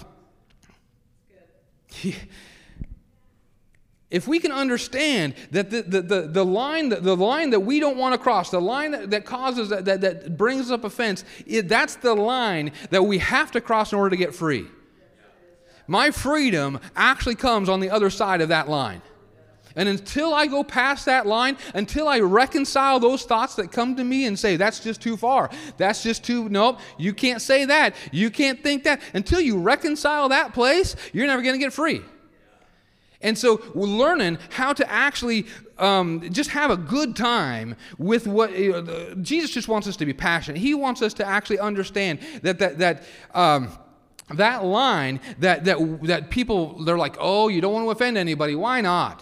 [SPEAKER 1] he, If we can understand that the, the, the, the, line, the, the line that we don't want to cross, the line that, that causes, that, that, that brings up offense, it, that's the line that we have to cross in order to get free. My freedom actually comes on the other side of that line. And until I go past that line, until I reconcile those thoughts that come to me and say, that's just too far, that's just too, nope, you can't say that, you can't think that, until you reconcile that place, you're never going to get free. And so we're learning how to actually um, just have a good time with what you know, Jesus just wants us to be passionate. He wants us to actually understand that that that um, that line that that that people, they're like, oh, you don't want to offend anybody. Why not?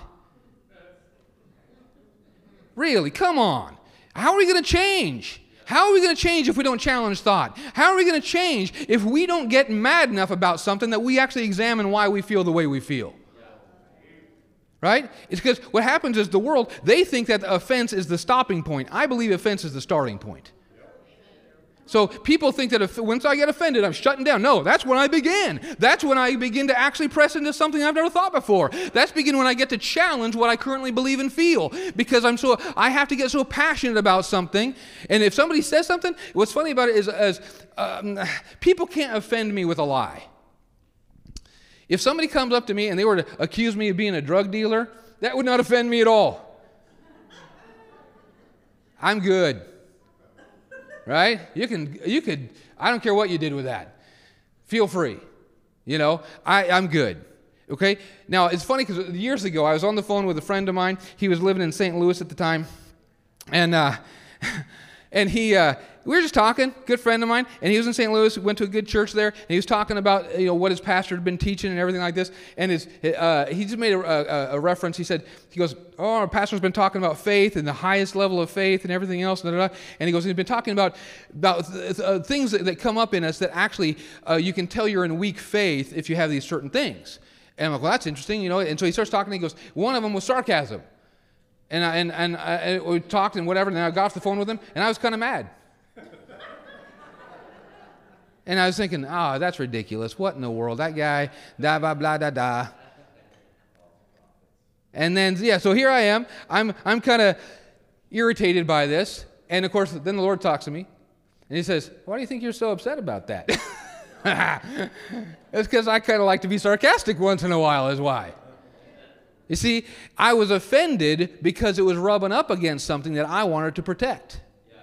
[SPEAKER 1] Really? Come on. How are we going to change? How are we going to change if we don't challenge thought? How are we going to change if we don't get mad enough about something that we actually examine why we feel the way we feel? Right? It's because what happens is the world, they think that the offense is the stopping point. I believe offense is the starting point. So people think that if, once I get offended, I'm shutting down. No, that's when I begin. That's when I begin to actually press into something I've never thought before. That's begin when I get to challenge what I currently believe and feel, because I'm so I have to get so passionate about something. And if somebody says something, what's funny about it is, is um, people can't offend me with a lie. If somebody comes up to me and they were to accuse me of being a drug dealer, that would not offend me at all. I'm good. Right? You can, you could, I don't care what you did with that. Feel free. You know, I, I'm good. Okay? Now, it's funny because years ago, I was on the phone with a friend of mine. He was living in Saint Louis at the time. And, uh, and he, uh, we were just talking, good friend of mine, and he was in Saint Louis, went to a good church there, and he was talking about, you know, what his pastor had been teaching and everything like this, and his, uh, he just made a, a, a reference. He said, he goes, oh, our pastor's been talking about faith and the highest level of faith and everything else, and, and he goes, he's been talking about, about th- th- things that, that come up in us that actually uh, you can tell you're in weak faith if you have these certain things. And I'm like, well, that's interesting, you know, and so he starts talking, and he goes, one of them was sarcasm. And I, and, and, I, and we talked and whatever, and then I got off the phone with him, and I was kind of mad. And I was thinking, oh, that's ridiculous. What in the world? That guy, da, blah, blah, da, da. And then, yeah, so here I am. I'm, I'm kind of irritated by this. And, of course, then the Lord talks to me. And he says, why do you think you're so upset about that? It's because I kind of like to be sarcastic once in a while is why. You see, I was offended because it was rubbing up against something that I wanted to protect.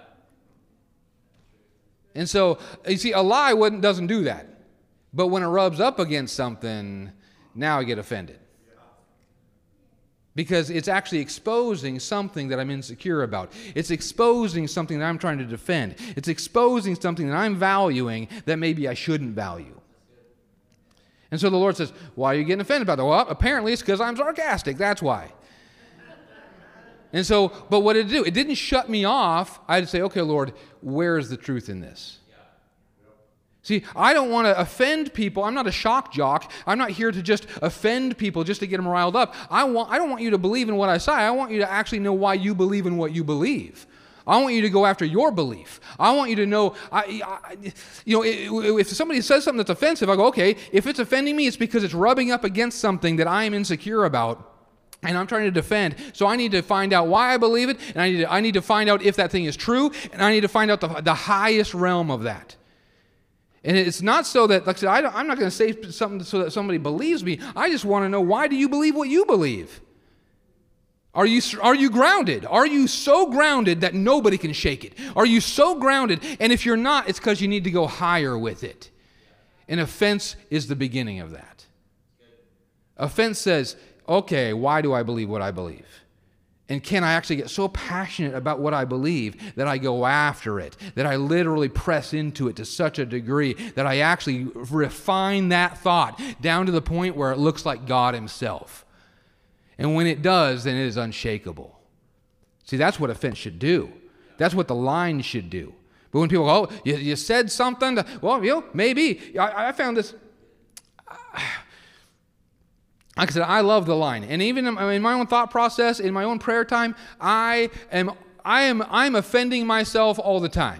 [SPEAKER 1] And so, you see, a lie wouldn't, doesn't do that. But when it rubs up against something, now I get offended. Because it's actually exposing something that I'm insecure about. It's exposing something that I'm trying to defend. It's exposing something that I'm valuing that maybe I shouldn't value. And so the Lord says, why are you getting offended about that? Well, apparently it's because I'm sarcastic. That's why. And so, but what did it do? It didn't shut me off. I had to say, okay, Lord, where is the truth in this? See, I don't want to offend people. I'm not a shock jock. I'm not here to just offend people just to get them riled up. I want, I don't want you to believe in what I say. I want you to actually know why you believe in what you believe. I want you to go after your belief. I want you to know, I, I, you know, if somebody says something that's offensive, I go, okay, if it's offending me, it's because it's rubbing up against something that I am insecure about. And I'm trying to defend, so I need to find out why I believe it, and I need to, I need to find out if that thing is true, and I need to find out the, the highest realm of that. And it's not so that, like I said, I don't, I'm not going to say something so that somebody believes me. I just want to know, why do you believe what you believe? Are you, are you grounded? Are you so grounded that nobody can shake it? Are you so grounded? And if you're not, it's because you need to go higher with it. And offense is the beginning of that. Offense says, okay, why do I believe what I believe? And can I actually get so passionate about what I believe that I go after it, that I literally press into it to such a degree that I actually refine that thought down to the point where it looks like God himself. And when it does, then it is unshakable. See, that's what offense should do. That's what the line should do. But when people go, oh, you, you said something, to, well, you know, maybe. I, I found this... Like I said, I love the line. And even in my own thought process, in my own prayer time, I am I am I'm offending myself all the time.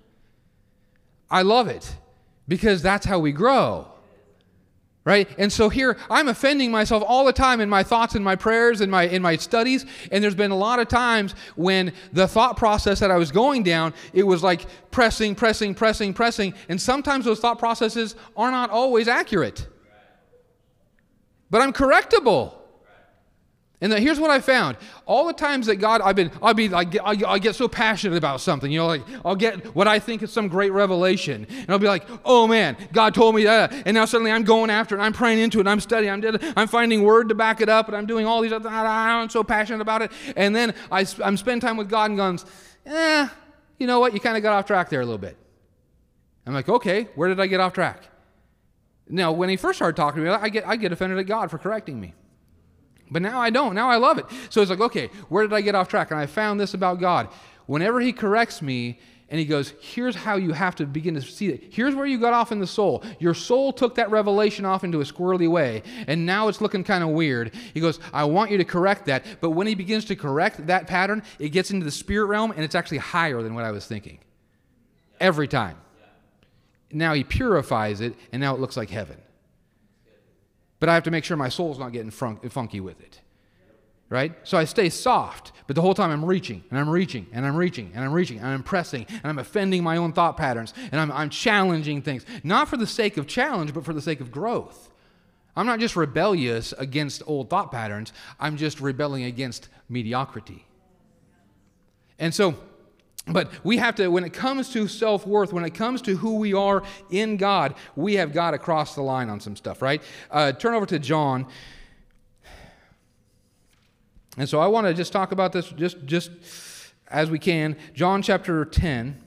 [SPEAKER 1] I love it because that's how we grow. Right? And so here I'm offending myself all the time in my thoughts and my prayers and my in my studies, and there's been a lot of times when the thought process that I was going down, it was like pressing, pressing, pressing, pressing, and sometimes those thought processes are not always accurate. But I'm correctable. And here's what I found. All the times that God, I've been, I'll be like, I get so passionate about something, you know, like I'll get what I think is some great revelation. And I'll be like, oh man, God told me that. And now suddenly I'm going after it, and I'm praying into it, and I'm studying, I'm, I'm finding word to back it up, and I'm doing all these other, I'm so passionate about it. And then I, I'm spending time with God and going, eh, you know what, you kind of got off track there a little bit. I'm like, okay, where did I get off track? Now, when he first started talking to me, I get I get offended at God for correcting me. But now I don't. Now I love it. So it's like, okay, where did I get off track? And I found this about God. Whenever he corrects me and he goes, here's how you have to begin to see it. Here's where you got off in the soul. Your soul took that revelation off into a squirrely way, and now it's looking kind of weird. He goes, I want you to correct that. But when he begins to correct that pattern, it gets into the spirit realm, and it's actually higher than what I was thinking. Every time. Now he purifies it, and now it looks like heaven. But I have to make sure my soul's not getting fun- funky with it. Right? So I stay soft, but the whole time I'm reaching, and I'm reaching, and I'm reaching, and I'm reaching, and I'm pressing, and I'm offending my own thought patterns, and I'm, I'm challenging things. Not for the sake of challenge, but for the sake of growth. I'm not just rebellious against old thought patterns. I'm just rebelling against mediocrity. And so... But we have to, when it comes to self-worth, when it comes to who we are in God, we have got to cross the line on some stuff, right? Uh, turn over to John. And so I want to just talk about this just, just as we can. John chapter ten.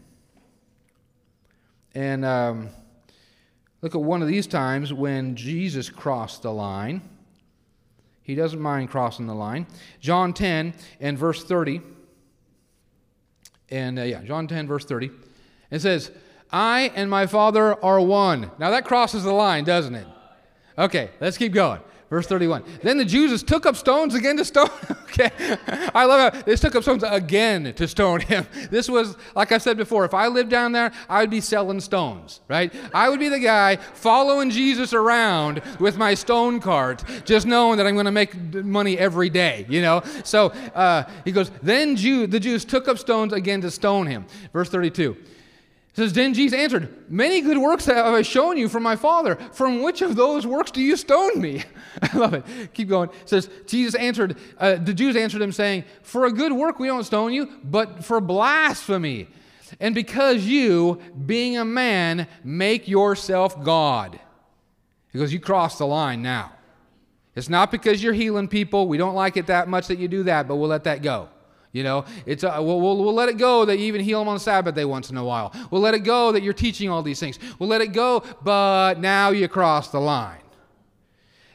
[SPEAKER 1] And um, look at one of these times when Jesus crossed the line. He doesn't mind crossing the line. John ten and verse thirty. And uh, yeah, John ten, verse thirty. It says, I and my Father are one. Now that crosses the line, doesn't it? Okay, let's keep going. Verse thirty-one. Then the Jews took up stones again to stone him. Okay. I love how they took up stones again to stone him. This was, like I said before, if I lived down there, I would be selling stones, right? I would be the guy following Jesus around with my stone cart, just knowing that I'm going to make money every day, you know? So uh, he goes, then Jew, the Jews took up stones again to stone him. Verse thirty-two. It says, then Jesus answered, many good works have I shown you from my Father. From which of those works do you stone me? I love it. Keep going. It says, Jesus answered, uh, the Jews answered him saying, for a good work we don't stone you, but for blasphemy. And because you, being a man, make yourself God. He goes, you crossed the line now. It's not because you're healing people. We don't like it that much that you do that, but we'll let that go. You know, it's uh, we'll, we'll, we'll let it go that you even heal them on the Sabbath day once in a while. We'll let it go that you're teaching all these things. We'll let it go, but now you cross the line.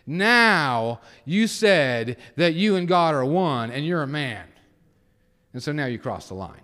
[SPEAKER 1] Now you said that you and God are one and you're a man. And so now you cross the line.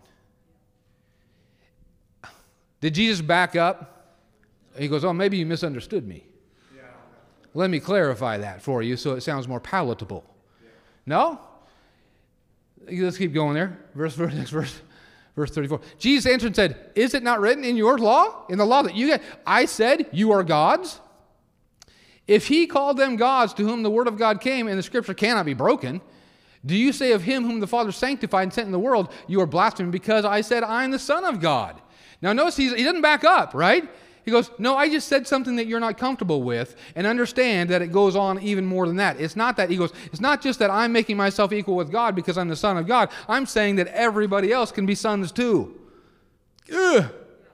[SPEAKER 1] Did Jesus back up? He goes, oh, maybe you misunderstood me. Yeah. Let me clarify that for you so it sounds more palatable. Yeah. No? Let's keep going there. Verse, verse, next verse. Verse thirty-four. Jesus answered and said, is it not written in your law, in the law that you get, I said you are gods? If he called them gods to whom the word of God came and the scripture cannot be broken, do you say of him whom the Father sanctified and sent in the world, you are blaspheming because I said I am the Son of God? Now notice he's, he doesn't back up, right? He goes, no, I just said something that you're not comfortable with, and understand that it goes on even more than that. It's not that, he goes, it's not just that I'm making myself equal with God because I'm the Son of God. I'm saying that everybody else can be sons too. Ugh.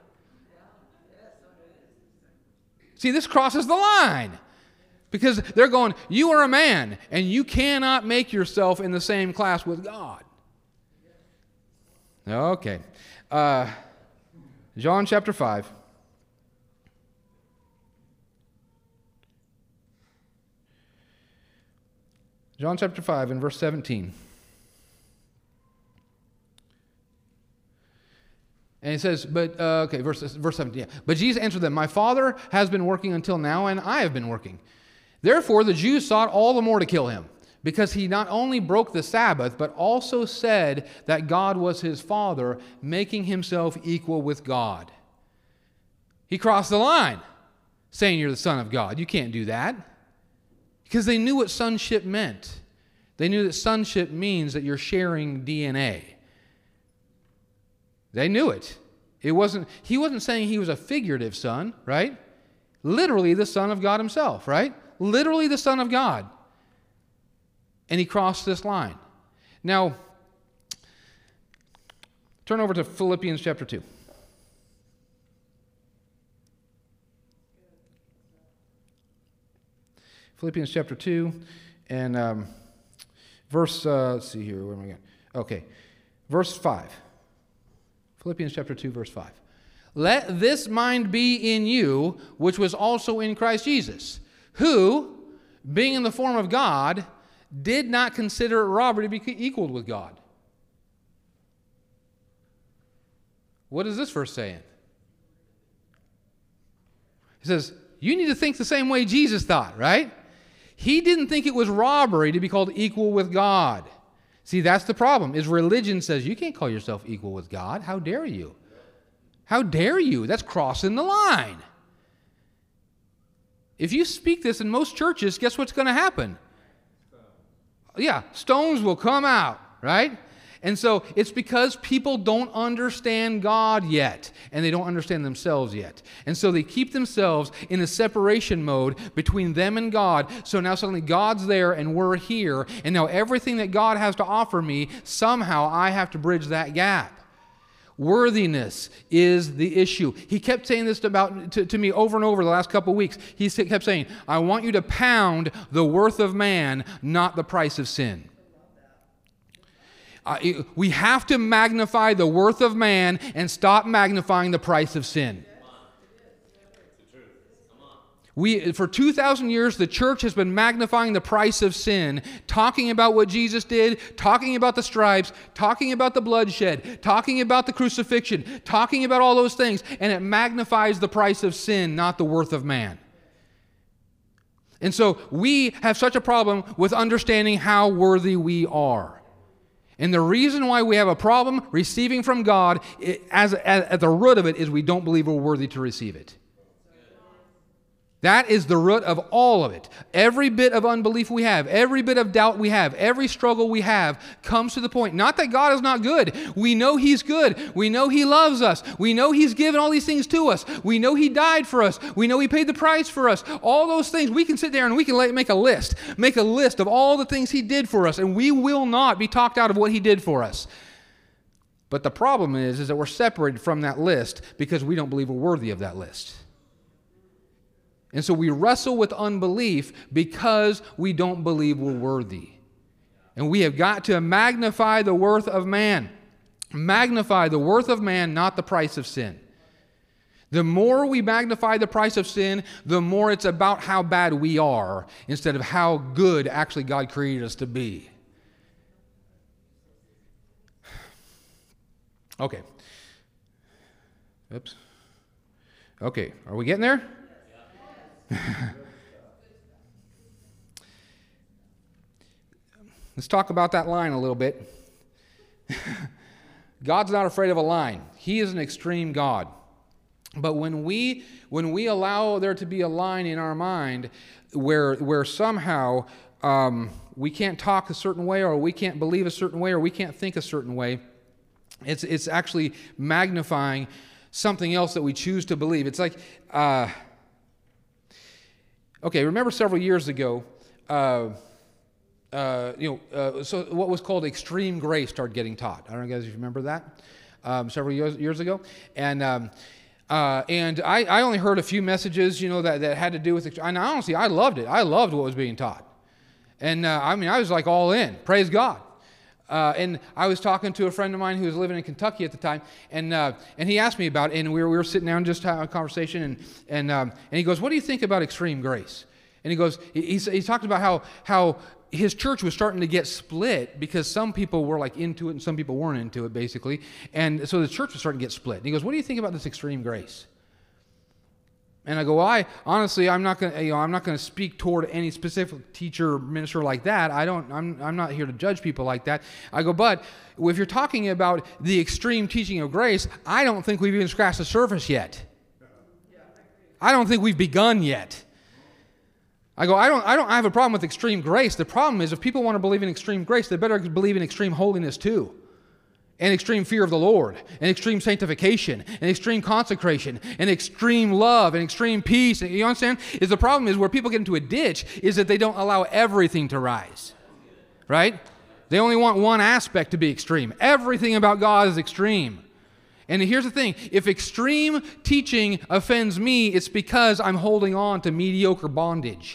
[SPEAKER 1] See, this crosses the line. Because they're going, you are a man, and you cannot make yourself in the same class with God. Okay. Uh, John chapter five. John chapter five and verse seventeen. And he says, but, uh, okay, verse, verse seventeen. Yeah. But Jesus answered them, my Father has been working until now, and I have been working. Therefore, the Jews sought all the more to kill him, because he not only broke the Sabbath, but also said that God was his Father, making himself equal with God. He crossed the line, saying you're the Son of God. You can't do that. Because they knew what sonship meant. They knew that sonship means that you're sharing D N A. They knew it. It wasn't, he wasn't saying he was a figurative son, right? Literally the Son of God himself, right? Literally the Son of God. And he crossed this line. Now, turn over to Philippians chapter two. Philippians chapter two and um, verse, uh, let's see here, where am I going? Okay, verse five. Philippians chapter two, verse five. Let this mind be in you, which was also in Christ Jesus, who, being in the form of God, did not consider it robbery to be equal with God. What is this verse saying? It says, you need to think the same way Jesus thought, right? He didn't think it was robbery to be called equal with God. See, that's the problem, is religion says, you can't call yourself equal with God. How dare you? How dare you? That's crossing the line. If you speak this in most churches, guess what's going to happen? Yeah, stones will come out, right? And so it's because people don't understand God yet, and they don't understand themselves yet. And so they keep themselves in a separation mode between them and God. So now suddenly God's there and we're here, and now everything that God has to offer me, somehow I have to bridge that gap. Worthiness is the issue. He kept saying this about, to, to me over and over the last couple of weeks. He kept saying, I want you to pound the worth of man, not the price of sin. Uh, it, we have to magnify the worth of man and stop magnifying the price of sin. We, for two thousand years, the church has been magnifying the price of sin, talking about what Jesus did, talking about the stripes, talking about the bloodshed, talking about the crucifixion, talking about all those things, and it magnifies the price of sin, not the worth of man. And so we have such a problem with understanding how worthy we are. And the reason why we have a problem receiving from God, it, as, as at the root of it, is we don't believe we're worthy to receive it. That is the root of all of it. Every bit of unbelief we have, every bit of doubt we have, every struggle we have comes to the point, not that God is not good. We know He's good. We know He loves us. We know He's given all these things to us. We know He died for us. We know He paid the price for us. All those things, we can sit there and we can make a list, make a list of all the things He did for us, and we will not be talked out of what He did for us. But the problem is, is that we're separated from that list because we don't believe we're worthy of that list. And so we wrestle with unbelief because we don't believe we're worthy. And we have got to magnify the worth of man. Magnify the worth of man, not the price of sin. The more we magnify the price of sin, the more it's about how bad we are instead of how good actually God created us to be. Okay. Oops. Okay, are we getting there? Let's talk about that line a little bit. God's not afraid of a line. He is an extreme God. But when we when we allow there to be a line in our mind where where somehow um, we can't talk a certain way, or we can't believe a certain way, or we can't think a certain way, it's it's actually magnifying something else that we choose to believe. It's like, uh, okay, remember several years ago, uh, uh, you know, uh, so what was called extreme grace started getting taught. I don't know, guys, if you remember that um, several years years ago, and. Um, Uh, and I, I only heard a few messages, you know, that, that had to do with, and honestly, I loved it. I loved what was being taught. And uh, I mean, I was like all in. Praise God. Uh, and I was talking to a friend of mine who was living in Kentucky at the time, and uh, and he asked me about it, and we were, we were sitting down just having a conversation, and and um, and he goes, "What do you think about extreme grace?" And he goes, he, he's, he's talking about how how his church was starting to get split because some people were like into it and some people weren't into it, basically. And so the church was starting to get split. And he goes, "What do you think about this extreme grace?" And I go, "Well, I honestly, I'm not going to, you know, I'm not going to speak toward any specific teacher or minister like that. I don't, I'm, I'm not here to judge people like that." I go, "But if you're talking about the extreme teaching of grace, I don't think we've even scratched the surface yet. I don't think we've begun yet." I go, I don't, I don't have a problem with extreme grace. The problem is if people want to believe in extreme grace, they better believe in extreme holiness too, and extreme fear of the Lord, and extreme sanctification, and extreme consecration, and extreme love, and extreme peace. You understand? Is the problem is where people get into a ditch is that they don't allow everything to rise, right? They only want one aspect to be extreme. Everything about God is extreme. And here's the thing, if extreme teaching offends me, it's because I'm holding on to mediocre bondage.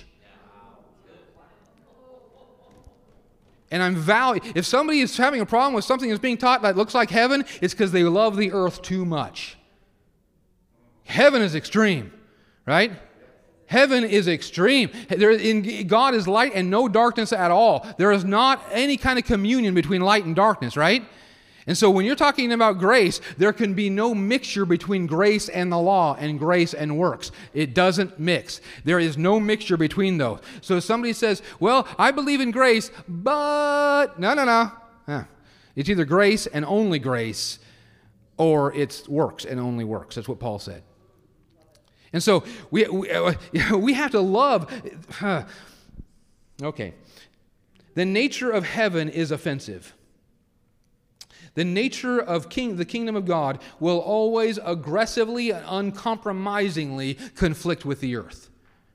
[SPEAKER 1] And I'm value. If somebody is having a problem with something that's being taught that looks like heaven, it's because they love the earth too much. Heaven is extreme, right? Heaven is extreme. There, in, God is light and no darkness at all. There is not any kind of communion between light and darkness, right? And so when you're talking about grace, there can be no mixture between grace and the law and grace and works. It doesn't mix. There is no mixture between those. So if somebody says, "Well, I believe in grace, but..." No, no, no. Huh. It's either grace and only grace, or it's works and only works. That's what Paul said. And so we, we, we have to love... Huh. Okay. The nature of heaven is offensive. The nature of king, the kingdom of God will always aggressively and uncompromisingly conflict with the earth.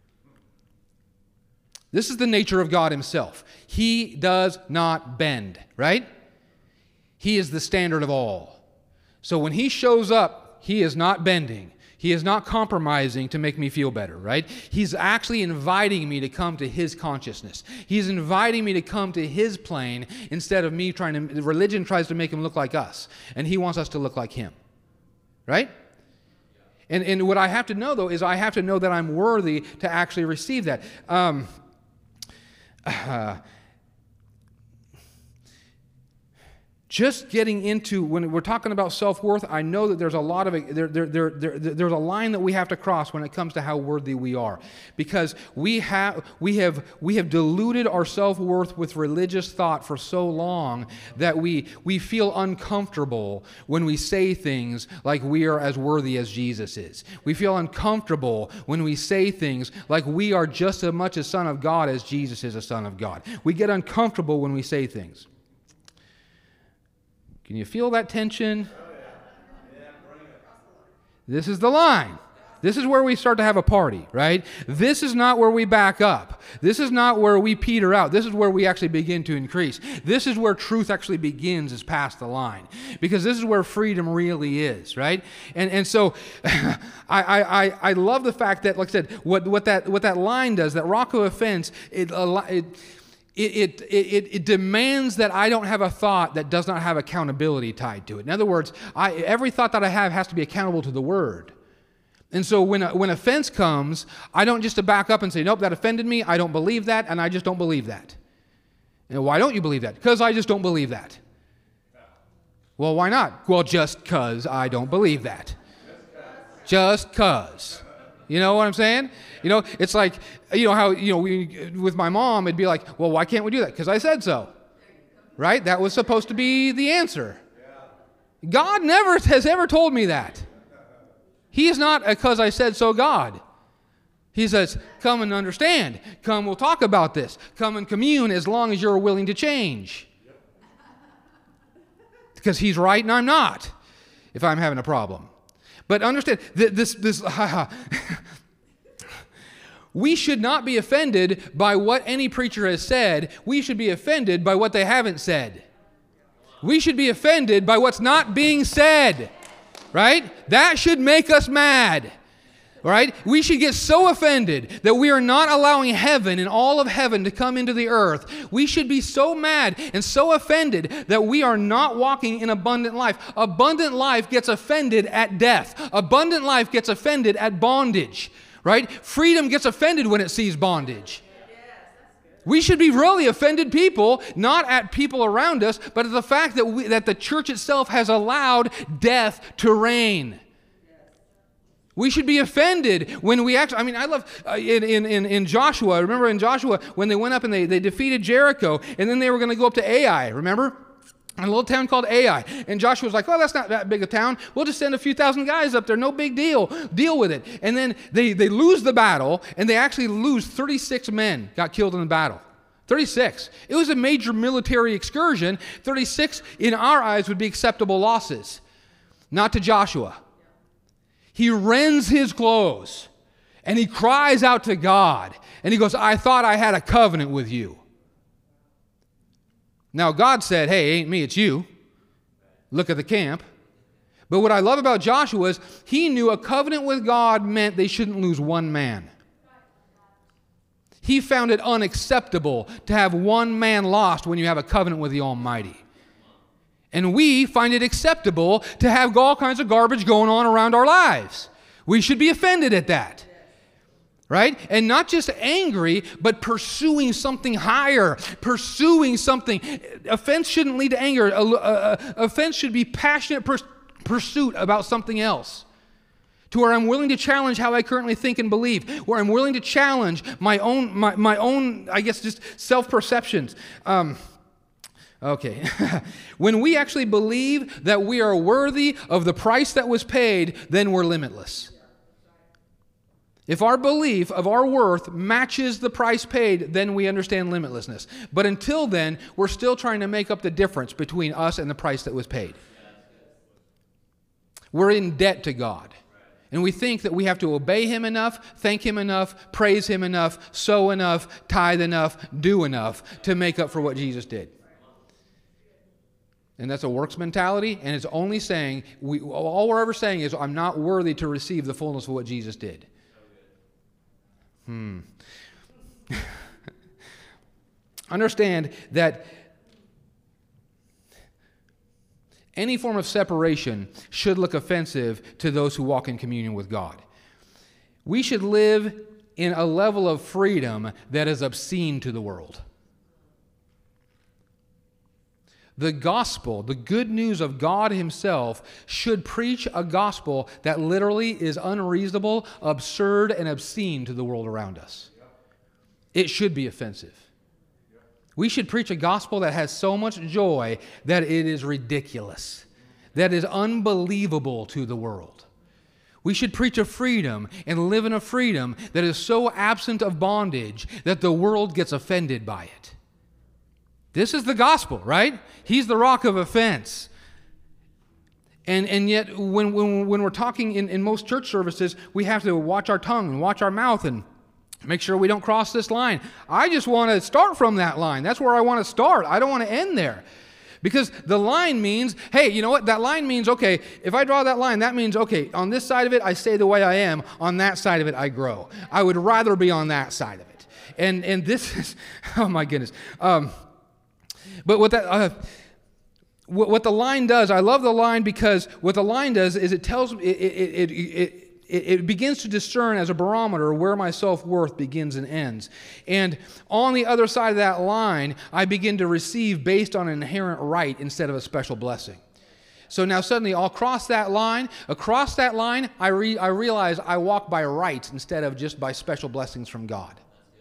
[SPEAKER 1] This is the nature of God himself. He does not bend, right? He is the standard of all. So when he shows up, he is not bending. He is not compromising to make me feel better, right? He's actually inviting me to come to his consciousness. He's inviting me to come to his plane instead of me trying to... Religion tries to make him look like us, and he wants us to look like him, right? And, and what I have to know, though, is I have to know that I'm worthy to actually receive that. Um, uh, Just getting into, when we're talking about self-worth, I know that there's a lot of, there, there, there, there, there's a line that we have to cross when it comes to how worthy we are. Because we have, we have, we have diluted our self-worth with religious thought for so long that we, we feel uncomfortable when we say things like we are as worthy as Jesus is. We feel uncomfortable when we say things like we are just as much a son of God as Jesus is a son of God. We get uncomfortable when we say things. Can you feel that tension? This is the line. This is where we start to have a party, right? This is not where we back up. This is not where we peter out. This is where we actually begin to increase. This is where truth actually begins, is past the line. Because this is where freedom really is, right? And and so I, I, I love the fact that, like I said, what, what, that, what that line does, that rock of offense, it... it It, it, it, it demands that I don't have a thought that does not have accountability tied to it. In other words, I, every thought that I have has to be accountable to the Word. And so when, when offense comes, I don't just to back up and say, nope, that offended me, I don't believe that, and I just don't believe that. And why don't you believe that? Because I just don't believe that. Well, why not? Well, just because I don't believe that. Just because. You know what I'm saying? You know, it's like, you know, how, you know, we, with my mom, it'd be like, well, why can't we do that? Because I said so. Right? That was supposed to be the answer. God never has ever told me that. He is not a because I said so God. He says, come and understand. Come, we'll talk about this. Come and commune as long as you're willing to change. Because he's right and I'm not, if I'm having a problem. But understand, th- this, this, we should not be offended by what any preacher has said. We should be offended by what they haven't said. We should be offended by what's not being said. Right? That should make us mad. Right? We should get so offended that we are not allowing heaven and all of heaven to come into the earth. We should be so mad and so offended that we are not walking in abundant life. Abundant life gets offended at death. Abundant life gets offended at bondage. Right? Freedom gets offended when it sees bondage. We should be really offended people, not at people around us, but at the fact that we, that the church itself has allowed death to reign. We should be offended when we actually, I mean, I love, uh, in, in, in Joshua, remember in Joshua, when they went up and they, they defeated Jericho, and then they were going to go up to Ai, remember? In a little town called Ai. And Joshua was like, oh, that's not that big a town. We'll just send a few thousand guys up there. No big deal. Deal with it. And then they, they lose the battle, and they actually lose thirty-six men got killed in the battle. thirty-six. It was a major military excursion. thirty-six, in our eyes, would be acceptable losses. Not to Joshua. He rends his clothes, and he cries out to God. And he goes, I thought I had a covenant with you. Now, God said, hey, it ain't me, it's you. Look at the camp. But what I love about Joshua is he knew a covenant with God meant they shouldn't lose one man. He found it unacceptable to have one man lost when you have a covenant with the Almighty. And we find it acceptable to have all kinds of garbage going on around our lives. We should be offended at that. Right? And not just angry, but pursuing something higher, pursuing something. Offense shouldn't lead to anger. Uh, uh, offense should be passionate pers- pursuit about something else. To where I'm willing to challenge how I currently think and believe, where I'm willing to challenge my own, my, my own, I guess, just self-perceptions. Um, okay. When we actually believe that we are worthy of the price that was paid, then we're limitless. If our belief of our worth matches the price paid, then we understand limitlessness. But until then, we're still trying to make up the difference between us and the price that was paid. We're in debt to God. And we think that we have to obey Him enough, thank Him enough, praise Him enough, sow enough, tithe enough, do enough to make up for what Jesus did. And that's a works mentality, and it's only saying, we, all we're ever saying is, I'm not worthy to receive the fullness of what Jesus did. Hmm. Understand that any form of separation should look offensive to those who walk in communion with God. We should live in a level of freedom that is obscene to the world. The gospel, the good news of God Himself, should preach a gospel that literally is unreasonable, absurd, and obscene to the world around us. It should be offensive. We should preach a gospel that has so much joy that it is ridiculous, that is unbelievable to the world. We should preach a freedom and live in a freedom that is so absent of bondage that the world gets offended by it. This is the gospel, right? He's the rock of offense. And and yet, when when, when we're talking in, in most church services, we have to watch our tongue and watch our mouth and make sure we don't cross this line. I just want to start from that line. That's where I want to start. I don't want to end there. Because the line means, hey, you know what? That line means, okay, if I draw that line, that means, okay, on this side of it, I stay the way I am. On that side of it, I grow. I would rather be on that side of it. And and this is, oh my goodness. Um, but what that... Uh, What the line does, I love the line because what the line does is it tells, it, it, it, it, it, it begins to discern as a barometer where my self-worth begins and ends. And on the other side of that line, I begin to receive based on an inherent right instead of a special blessing. So now suddenly I'll cross that line. Across that line, I, re- I realize I walk by right instead of just by special blessings from God.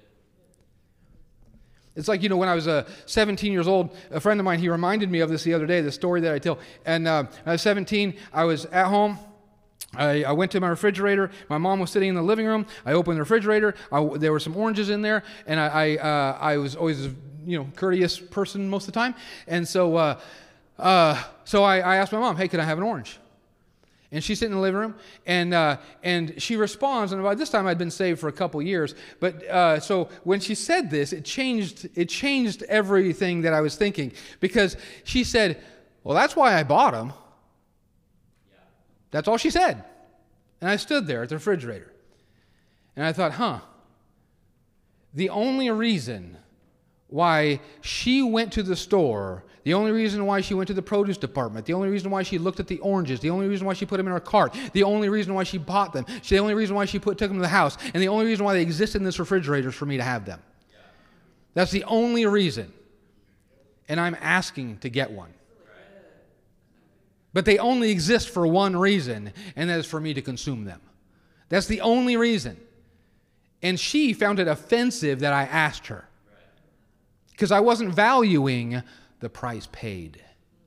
[SPEAKER 1] It's like, you know, when I was uh, seventeen years old, a friend of mine, he reminded me of this the other day, the story that I tell. And uh, when I was seventeen, I was at home. I, I went to my refrigerator. My mom was sitting in the living room. I opened the refrigerator. I, there were some oranges in there. And I I, uh, I was always a you know, courteous person most of the time. And so uh, uh, so I, I asked my mom, hey, can I have an orange? And she's sitting in the living room, and uh, and she responds, and by this time I'd been saved for a couple years. But uh, so when she said this, it changed it changed everything that I was thinking, because she said, well, that's why I bought them. That's all she said. And I stood there at the refrigerator, and I thought, huh, the only reason why she went to the store, the only reason why she went to the produce department, the only reason why she looked at the oranges, the only reason why she put them in her cart, the only reason why she bought them, the only reason why she put, took them to the house, and the only reason why they exist in this refrigerator is for me to have them. Yeah. That's the only reason. And I'm asking to get one. But they only exist for one reason, and that is for me to consume them. That's the only reason. And she found it offensive that I asked her, because I wasn't valuing the price paid.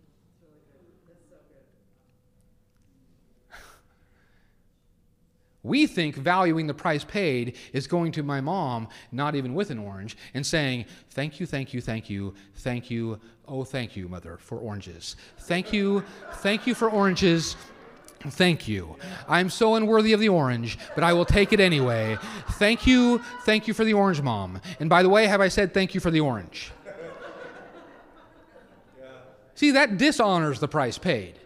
[SPEAKER 1] We think valuing the price paid is going to my mom, not even with an orange, and saying, thank you, thank you, thank you, thank you, oh, thank you, Mother, for oranges. Thank you, thank you for oranges. Thank you. I'm so unworthy of the orange, but I will take it anyway. Thank you, thank you for the orange, Mom. And by the way, have I said thank you for the orange? See, that dishonors the price paid.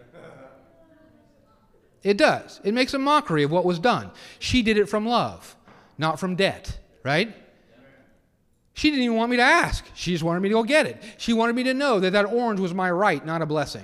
[SPEAKER 1] It does. It makes a mockery of what was done. She did it from love, not from debt, right? She didn't even want me to ask. She just wanted me to go get it. She wanted me to know that that orange was my right, not a blessing.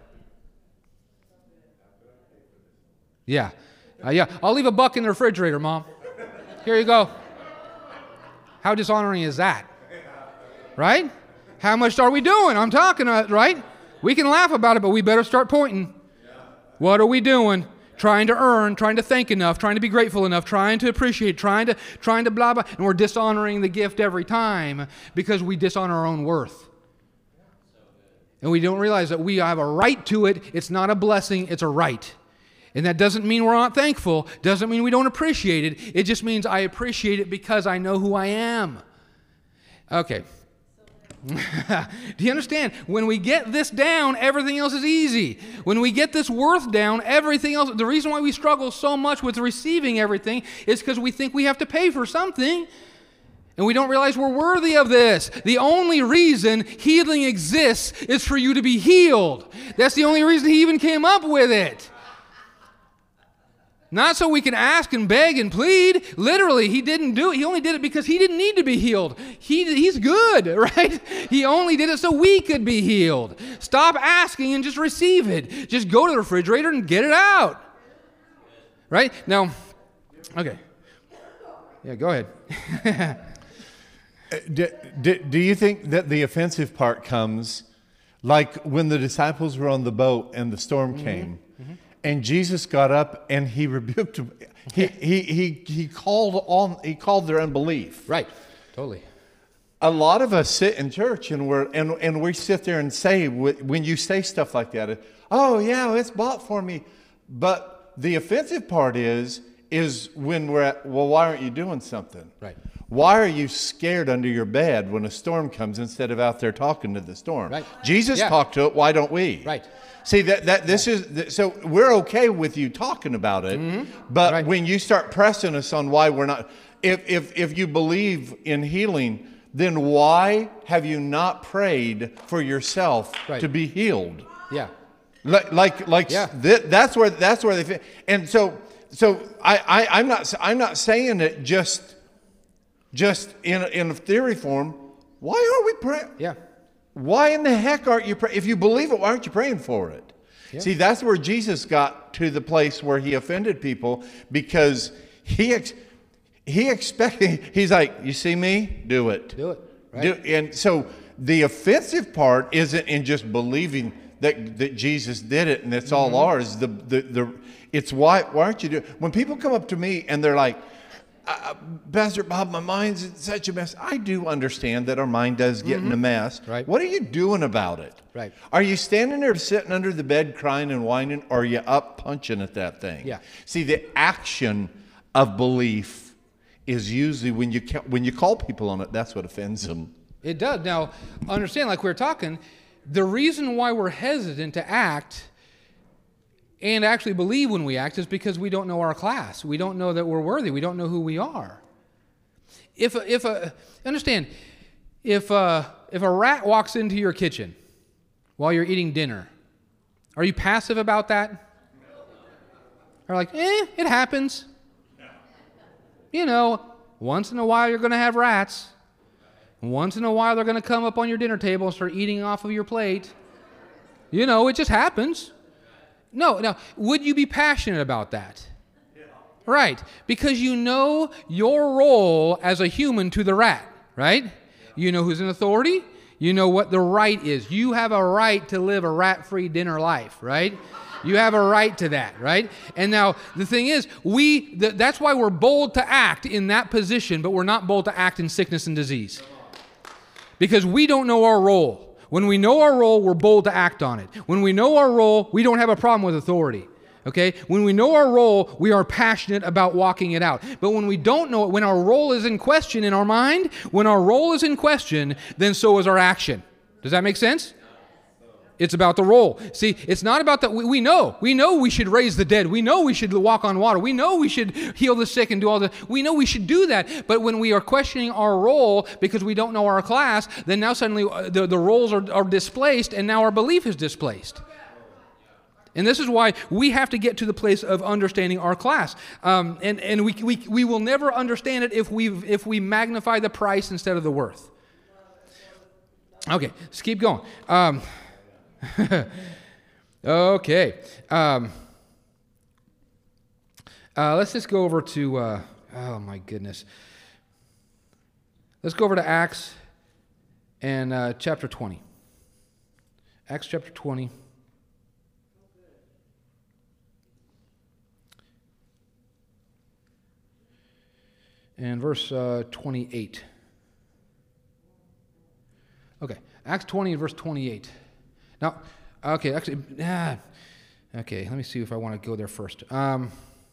[SPEAKER 1] Yeah. Uh, yeah. I'll leave a buck in the refrigerator, Mom. Here you go. How dishonoring is that? Right? How much are we doing? I'm talking, uh, right? We can laugh about it, but we better start pointing. What are we doing? Trying to earn, trying to thank enough, trying to be grateful enough, trying to appreciate, trying to, trying to blah, blah. And we're dishonoring the gift every time because we dishonor our own worth. And we don't realize that we have a right to it. It's not a blessing, it's a right. And that doesn't mean we're not thankful, doesn't mean we don't appreciate it. It just means I appreciate it because I know who I am. Okay. Do you understand? When we get this down, everything else is easy. When we get this worth down, everything else, the reason why we struggle so much with receiving everything is because we think we have to pay for something. And we don't realize we're worthy of this. The only reason healing exists is for you to be healed. That's the only reason he even came up with it. Not so we can ask and beg and plead. Literally, he didn't do it. He only did it because he didn't need to be healed. He, he's good, right? He only did it so we could be healed. Stop asking and just receive it. Just go to the refrigerator and get it out. Right? Now, okay. Yeah, go ahead.
[SPEAKER 2] do, do, do you think that the offensive part comes like when the disciples were on the boat and the storm mm-hmm. came? Mm-hmm. And Jesus got up and he rebuked them. He, he, he, he, called on, he called their unbelief.
[SPEAKER 1] Right, totally.
[SPEAKER 2] A lot of us sit in church and, we're, and, and we sit there and say, when you say stuff like that, oh, yeah, it's bought for me. But the offensive part is, is when we're at, well, why aren't you doing something?
[SPEAKER 1] Right.
[SPEAKER 2] Why are you scared under your bed when a storm comes instead of out there talking to the storm?
[SPEAKER 1] Right.
[SPEAKER 2] Jesus
[SPEAKER 1] yeah.
[SPEAKER 2] talked to it. Why don't we?
[SPEAKER 1] Right.
[SPEAKER 2] See, that, that this is, so we're okay with you talking about it, mm-hmm. but right. when you start pressing us on why we're not, if, if, if you believe in healing, then why have you not prayed for yourself right. to be healed?
[SPEAKER 1] Yeah.
[SPEAKER 2] Like, like, like
[SPEAKER 1] yeah.
[SPEAKER 2] th- that's where, that's where they fit. And so, so I, I, I'm not, I'm not saying it just, just in, in theory form. Why aren't we praying?
[SPEAKER 1] Yeah.
[SPEAKER 2] Why in the heck aren't you praying? If you believe it, why aren't you praying for it?
[SPEAKER 1] Yeah.
[SPEAKER 2] See, that's where Jesus got to the place where he offended people, because he ex- he expected, he's like, you see me? Do it.
[SPEAKER 1] Do it. Right.
[SPEAKER 2] Do, and so the offensive part isn't in just believing that that Jesus did it and it's all
[SPEAKER 1] Mm-hmm.
[SPEAKER 2] ours. The, the the it's why why aren't you doing? When people come up to me and they're like, uh, Pastor Bob, my mind's in such a mess. I do understand that our mind does get in a mess.
[SPEAKER 1] Right.
[SPEAKER 2] What are you doing about it?
[SPEAKER 1] Right.
[SPEAKER 2] Are you standing there sitting under the bed crying and whining, or are you up punching at that thing?
[SPEAKER 1] Yeah.
[SPEAKER 2] See, the action of belief is usually when you ca- when you call people on it, that's what offends them.
[SPEAKER 1] It does. Now, understand, like we were talking, the reason why we're hesitant to act and actually believe when we act is because we don't know our class. We don't know that we're worthy. We don't know who we are. If a, if a, understand, if a, if a rat walks into your kitchen while you're eating dinner, are you passive about that? Or like, eh, it happens. You know, once in a while you're going to have rats. Once in a while they're going to come up on your dinner table and start eating off of your plate. You know, it just happens. No, now, would you be passionate about that? Yeah. Right, because you know your role as a human to the rat, right? Yeah. You know who's in authority. You know what the right is. You have a right to live a rat-free dinner life, right? You have a right to that, right? And now, the thing is, we th- that's why we're bold to act in that position, but we're not bold to act in sickness and disease. Because we don't know our role. When we know our role, we're bold to act on it. When we know our role, we don't have a problem with authority. Okay? When we know our role, we are passionate about walking it out. But when we don't know it, when our role is in question in our mind, when our role is in question, then so is our action. Does that make sense? It's about the role. See, it's not about that. We, we know. We know we should raise the dead. We know we should walk on water. We know we should heal the sick and do all the. We know we should do that. But when we are questioning our role because we don't know our class, then now suddenly the, the roles are, are displaced, and now our belief is displaced. And this is why we have to get to the place of understanding our class. Um, and and we, we, we will never understand it if we if we magnify the price instead of the worth. Okay, let's keep going. Um, okay. Um, uh, let's just go over to, uh, oh my goodness. Let's go over to Acts and uh, chapter twenty. Acts chapter twenty. And verse uh, twenty-eight. Okay, Acts twenty and verse twenty-eight. Now, okay, actually, ah, okay, let me see if I want to go there first. Um,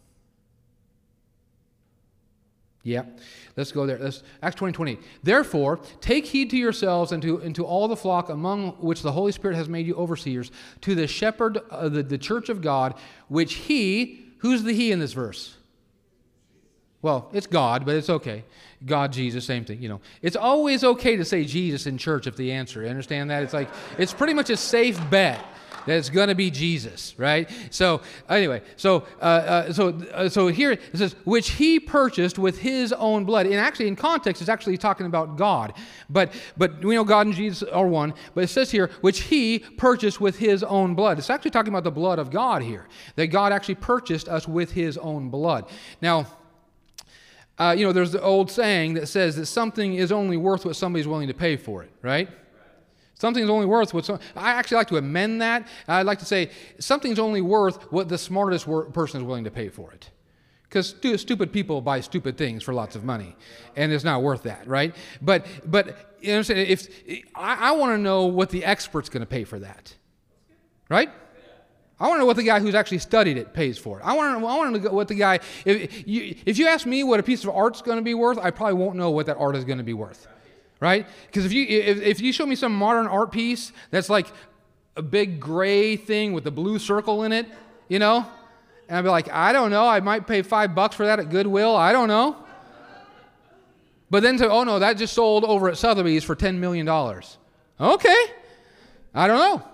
[SPEAKER 1] yeah, let's go there. Let's, Acts twenty, twenty-eight. Therefore, take heed to yourselves and to, and to all the flock among which the Holy Spirit has made you overseers, to the shepherd of the, the church of God, which he, who's the he in this verse? Well, it's God, but it's okay. God, Jesus, same thing, you know. It's always okay to say Jesus in church if the answer. You understand that? It's like, it's pretty much a safe bet that it's going to be Jesus, right? So, anyway, so uh, uh, so uh, so here it says, which he purchased with his own blood. And actually, in context, it's actually talking about God. But but we know God and Jesus are one. But it says here, which he purchased with his own blood. It's actually talking about the blood of God here. That God actually purchased us with his own blood. Now, Uh, you know, there's the old saying that says that something is only worth what somebody's willing to pay for it, right? Something's only worth what some, I actually like to amend that. I'd like to say something's only worth what the smartest wor- person is willing to pay for it. Because stu- stupid people buy stupid things for lots of money, and it's not worth that, right? But but you know what I'm saying? If I, I want to know what the expert's going to pay for that, right? I want to know what the guy who's actually studied it pays for it. I want to know, I want to know what the guy, if you, if you ask me what a piece of art's going to be worth, I probably won't know what that art is going to be worth, right? Because if you, if, if you show me some modern art piece that's like a big gray thing with a blue circle in it, you know, and I'd be like, I don't know, I might pay five bucks for that at Goodwill, I don't know. But then say, oh no, that just sold over at Sotheby's for ten million dollars. Okay, I don't know.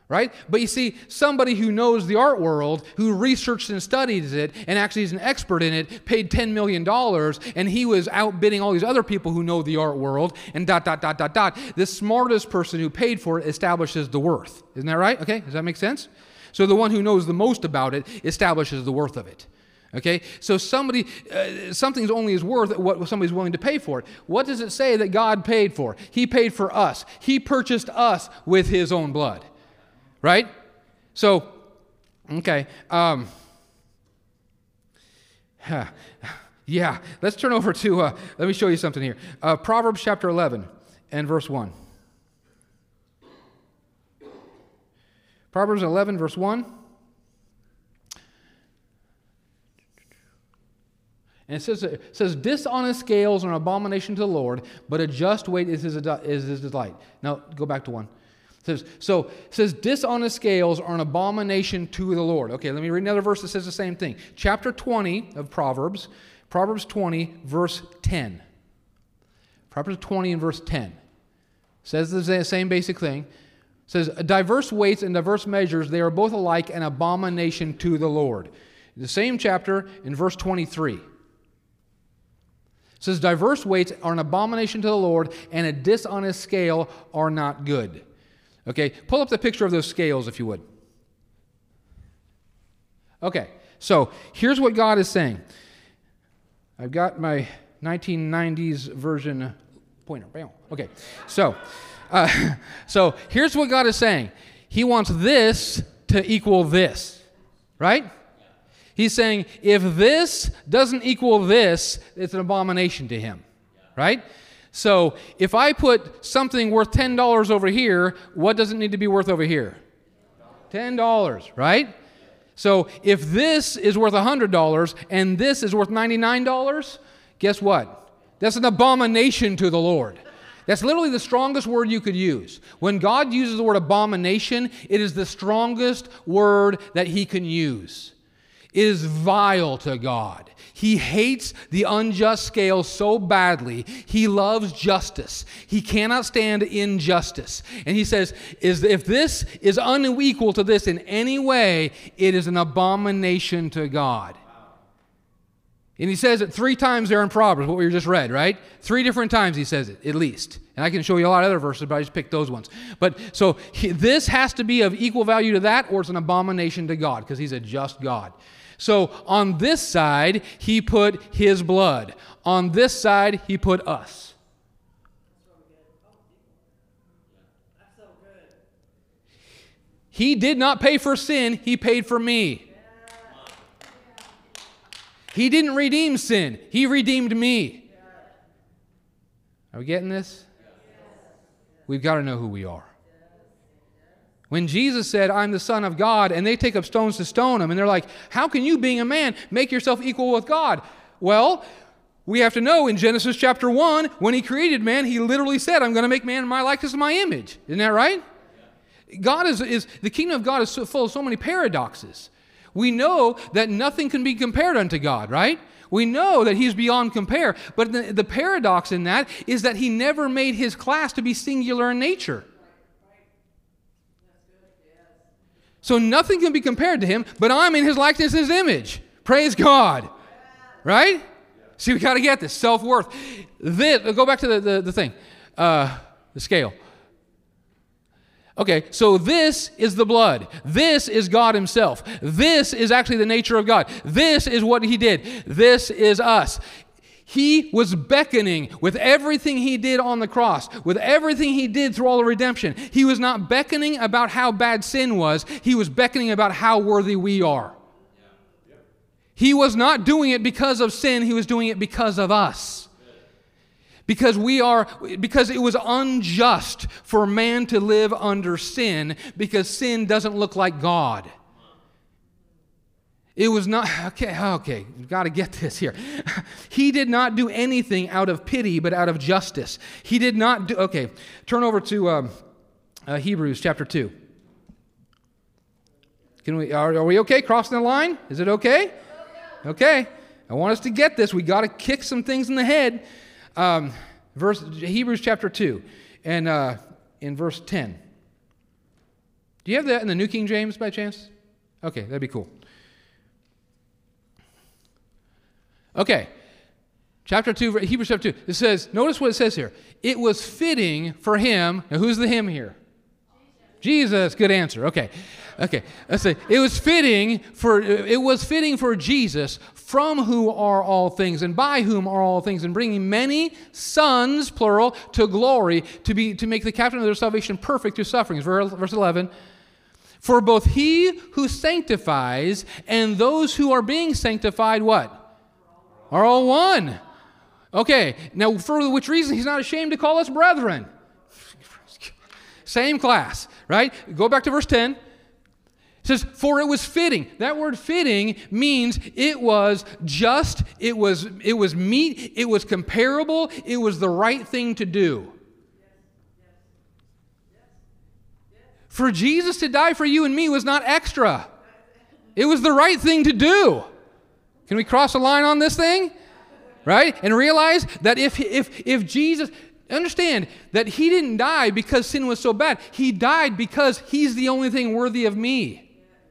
[SPEAKER 1] right? But you see, somebody who knows the art world, who researched and studies it, and actually is an expert in it, paid ten million dollars, and he was outbidding all these other people who know the art world, and dot, dot, dot, dot, dot. The smartest person who paid for it establishes the worth. Isn't that right? Okay, does that make sense? So the one who knows the most about it establishes the worth of it. Okay, so somebody, uh, something's only is worth what somebody's willing to pay for it. What does it say that God paid for? He paid for us. He purchased us with his own blood, right? So, okay, um, yeah, let's turn over to, uh, let me show you something here. Uh, Proverbs chapter eleven and verse one. Proverbs eleven, verse one. And it says, it says, dishonest scales are an abomination to the Lord, but a just weight is his, is his delight. Now, go back to one. It says, so, it says, dishonest scales are an abomination to the Lord. Okay, let me read another verse that says the same thing. Chapter twenty of Proverbs, Proverbs twenty, verse ten. Proverbs twenty and verse ten. Says the same basic thing. It says, diverse weights and diverse measures, they are both alike an abomination to the Lord. The same chapter in verse twenty-three. It says, diverse weights are an abomination to the Lord, and a dishonest scale are not good. Okay, pull up the picture of those scales, if you would. Okay, so here's what God is saying. I've got my nineteen nineties version pointer. Okay, so, uh, so here's what God is saying. He wants this to equal this, right? He's saying, if this doesn't equal this, it's an abomination to him, right? So if I put something worth ten dollars over here, what does it need to be worth over here? ten dollars, right? So if this is worth one hundred dollars and this is worth ninety-nine dollars, guess what? That's an abomination to the Lord. That's literally the strongest word you could use. When God uses the word abomination, it is the strongest word that he can use. It is vile to God. He hates the unjust scale so badly. He loves justice. He cannot stand injustice. And he says, is if this is unequal to this in any way, it is an abomination to God. And he says it three times there in Proverbs, what we just read, right? Three different times he says it, at least. And I can show you a lot of other verses, but I just picked those ones. But so he, this has to be of equal value to that, or it's an abomination to God, because he's a just God. So on this side, he put his blood. On this side, he put us. He did not pay for sin, he paid for me. He didn't redeem sin, he redeemed me. Are we getting this? We've got to know who we are. When Jesus said, I'm the Son of God, and they take up stones to stone him, and they're like, how can you, being a man, make yourself equal with God? Well, we have to know in Genesis chapter one, when he created man, he literally said, I'm going to make man in my likeness and my image. Isn't that right? God is, is the kingdom of God is so full of so many paradoxes. We know that nothing can be compared unto God, right? We know that he's beyond compare, but the, the paradox in that is that he never made his class to be singular in nature. So nothing can be compared to him, but I'm in his likeness and his image. Praise God. Right? See, we got to get this. Self-worth. This, go back to the, the, the thing. Uh, the scale. Okay, so this is the blood. This is God himself. This is actually the nature of God. This is what he did. This is us. He was beckoning with everything he did on the cross, with everything he did through all the redemption. He was not beckoning about how bad sin was. He was beckoning about how worthy we are. He was not doing it because of sin. He was doing it because of us. Because we are, because it was unjust for man to live under sin, because sin doesn't look like God. It was not, okay, okay, you've got to get this here. He did not do anything out of pity, but out of justice. He did not do, okay, turn over to um, uh, Hebrews chapter two. Can we, are, are we okay crossing the line? Is it okay? Okay. I want us to get this. We got to kick some things in the head. Um, verse Hebrews chapter two, and uh, in verse ten. Do you have that in the New King James by chance? Okay, that'd be cool. Okay, chapter two, Hebrews chapter two. It says, notice what it says here. It was fitting for him. Now, who's the him here? Jesus. Good answer. Okay, okay. Let's say it was fitting for it was fitting for Jesus, from whom are all things, and by whom are all things, and bringing many sons, plural, to glory, to be to make the captain of their salvation perfect through sufferings. Verse eleven. For both he who sanctifies and those who are being sanctified, what? Are all one. Okay, now for which reason he's not ashamed to call us brethren. Same class, right? Go back to verse ten. It says, for it was fitting. That word fitting means it was just, it was, it was meet, it was comparable, it was the right thing to do. For Jesus to die for you and me was not extra. It was the right thing to do. Can we cross a line on this thing? Right? And realize that if, if, if Jesus, understand that he didn't die because sin was so bad. He died because he's the only thing worthy of me.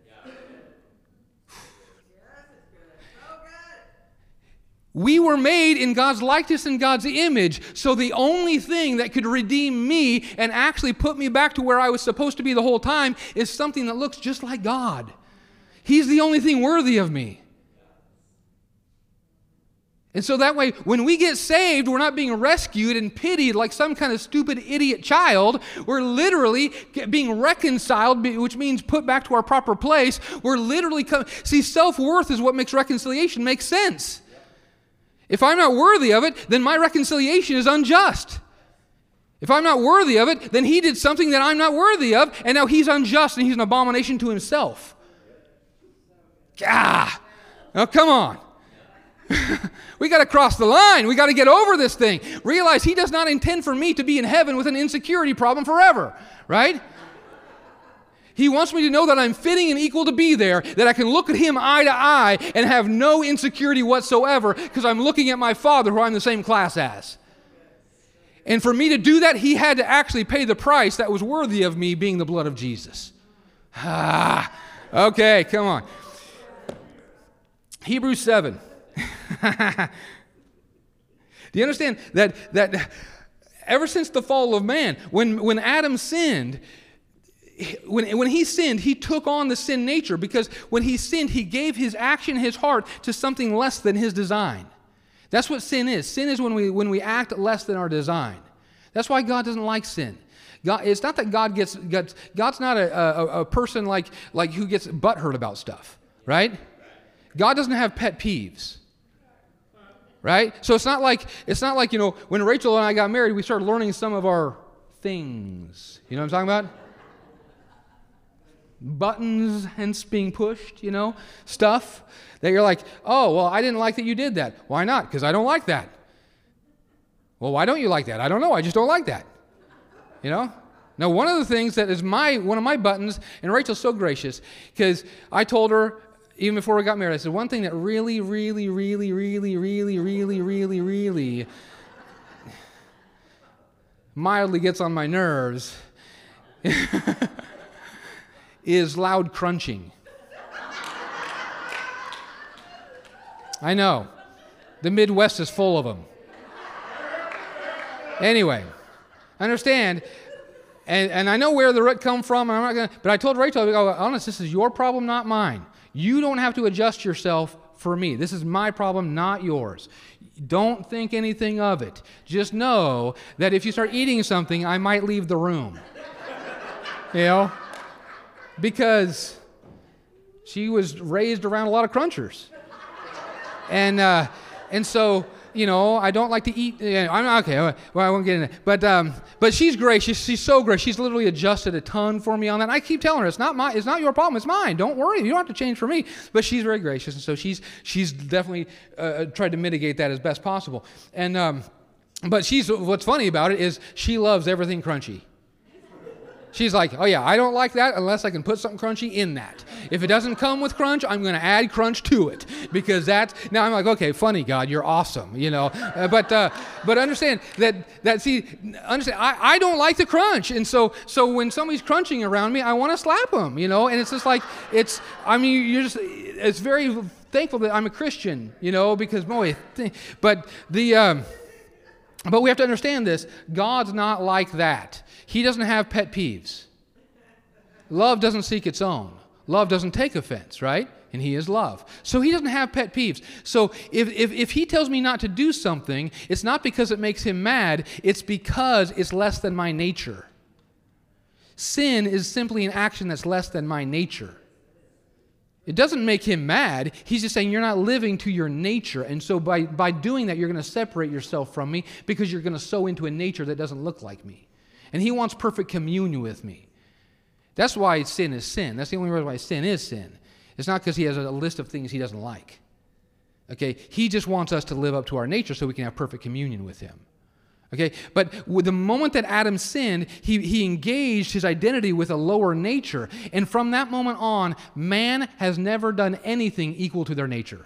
[SPEAKER 1] We were made in God's likeness and God's image, so the only thing that could redeem me and actually put me back to where I was supposed to be the whole time is something that looks just like God. He's the only thing worthy of me. And so that way, when we get saved, we're not being rescued and pitied like some kind of stupid idiot child. We're literally being reconciled, which means put back to our proper place. We're literally coming. See, self-worth is what makes reconciliation make sense. If I'm not worthy of it, then my reconciliation is unjust. If I'm not worthy of it, then he did something that I'm not worthy of, and now he's unjust and he's an abomination to himself. Ah! Now, come on. We got to cross the line. We got to get over this thing. Realize he does not intend for me to be in heaven with an insecurity problem forever, right? He wants me to know that I'm fitting and equal to be there, that I can look at him eye to eye and have no insecurity whatsoever because I'm looking at my Father who I'm the same class as. And for me to do that, he had to actually pay the price that was worthy of me, being the blood of Jesus. Ah, okay, come on. Hebrews seven. Do you understand that that ever since the fall of man, when, when Adam sinned, when, when he sinned, he took on the sin nature, because when he sinned, he gave his action, his heart, to something less than his design. That's what sin is. Sin is when we when we act less than our design. That's why God doesn't like sin. God, it's not that God gets, gets God's not a, a, a person like, like who gets butthurt about stuff, right? God doesn't have pet peeves. Right? So it's not like, it's not like, you know, when Rachel and I got married, we started learning some of our things. You know what I'm talking about? Buttons hence being pushed, you know, stuff that you're like, oh, well, I didn't like that you did that. Why not? Because I don't like that. Well, why don't you like that? I don't know. I just don't like that. You know? Now, one of the things that is my, one of my buttons, and Rachel's so gracious, because I told her, even before we got married, I said, one thing that really, really, really, really, really, really, really, really mildly gets on my nerves is loud crunching. I know. The Midwest is full of them. Anyway, understand, and, and I know where the root come from, and I'm not going to, but I told Rachel, I go, honest, this is your problem, not mine. You don't have to adjust yourself for me. This is my problem, not yours. Don't think anything of it. Just know that if you start eating something, I might leave the room. You know? Because she was raised around a lot of crunchers. And uh, and so, you know, I don't like to eat. You know, I'm okay. Well, I won't get into it. But um, but she's gracious. She's so gracious. She's literally adjusted a ton for me on that. And I keep telling her it's not my, it's not your problem. It's mine. Don't worry. You don't have to change for me. But she's very gracious, and so she's she's definitely uh, tried to mitigate that as best possible. And um, but she's what's funny about it is she loves everything crunchy. She's like, oh yeah, I don't like that unless I can put something crunchy in that. If it doesn't come with crunch, I'm going to add crunch to it because that's, now I'm like, okay, funny God, you're awesome, you know. Uh, but uh, but understand that, that see, understand, I, I don't like the crunch. And so so when somebody's crunching around me, I want to slap them, you know. And it's just like, it's, I mean, you're just, it's very thankful that I'm a Christian, you know, because boy, but the, um, but we have to understand this. God's not like that. He doesn't have pet peeves. Love doesn't seek its own. Love doesn't take offense, right? And he is love. So he doesn't have pet peeves. So if, if, if he tells me not to do something, it's not because it makes him mad. It's because it's less than my nature. Sin is simply an action that's less than my nature. It doesn't make him mad. He's just saying you're not living to your nature. And so by, by doing that, you're going to separate yourself from me because you're going to sow into a nature that doesn't look like me. And he wants perfect communion with me. That's why sin is sin. That's the only reason why sin is sin. It's not because he has a list of things he doesn't like. Okay? He just wants us to live up to our nature so we can have perfect communion with him. Okay? But with the moment that Adam sinned, he, he engaged his identity with a lower nature. And from that moment on, man has never done anything equal to their nature.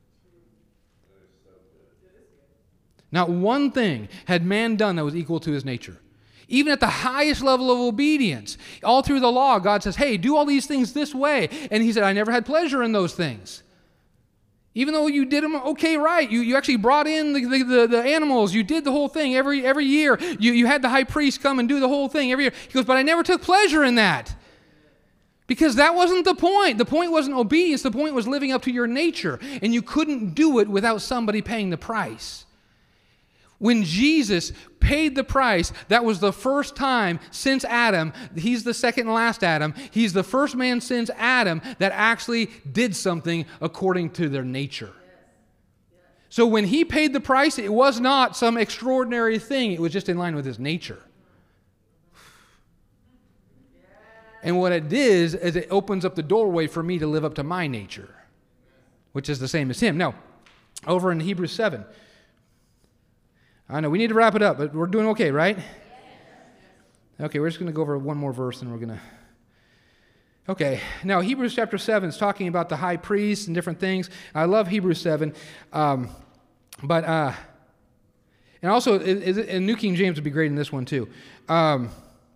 [SPEAKER 1] Not one thing had man done that was equal to his nature. Even at the highest level of obedience, all through the law, God says, hey, do all these things this way. And he said, I never had pleasure in those things. Even though you did them okay right, you, you actually brought in the, the, the, the animals, you did the whole thing every, every year. You, you had the high priest come and do the whole thing every year. He goes, but I never took pleasure in that. Because that wasn't the point. The point wasn't obedience. The point was living up to your nature. And you couldn't do it without somebody paying the price. When Jesus paid the price, that was the first time since Adam, he's the second and last Adam, he's the first man since Adam that actually did something according to their nature. So when he paid the price, it was not some extraordinary thing. It was just in line with his nature. And what it is, is it opens up the doorway for me to live up to my nature, which is the same as him. Now, over in Hebrews seven, I know we need to wrap it up, but we're doing okay, right? Okay, we're just going to go over one more verse and we're going to... Okay, now Hebrews chapter seven is talking about the high priest and different things. I love Hebrews seven, um, but... Uh, and also, it, it, and New King James would be great in this one too. Um,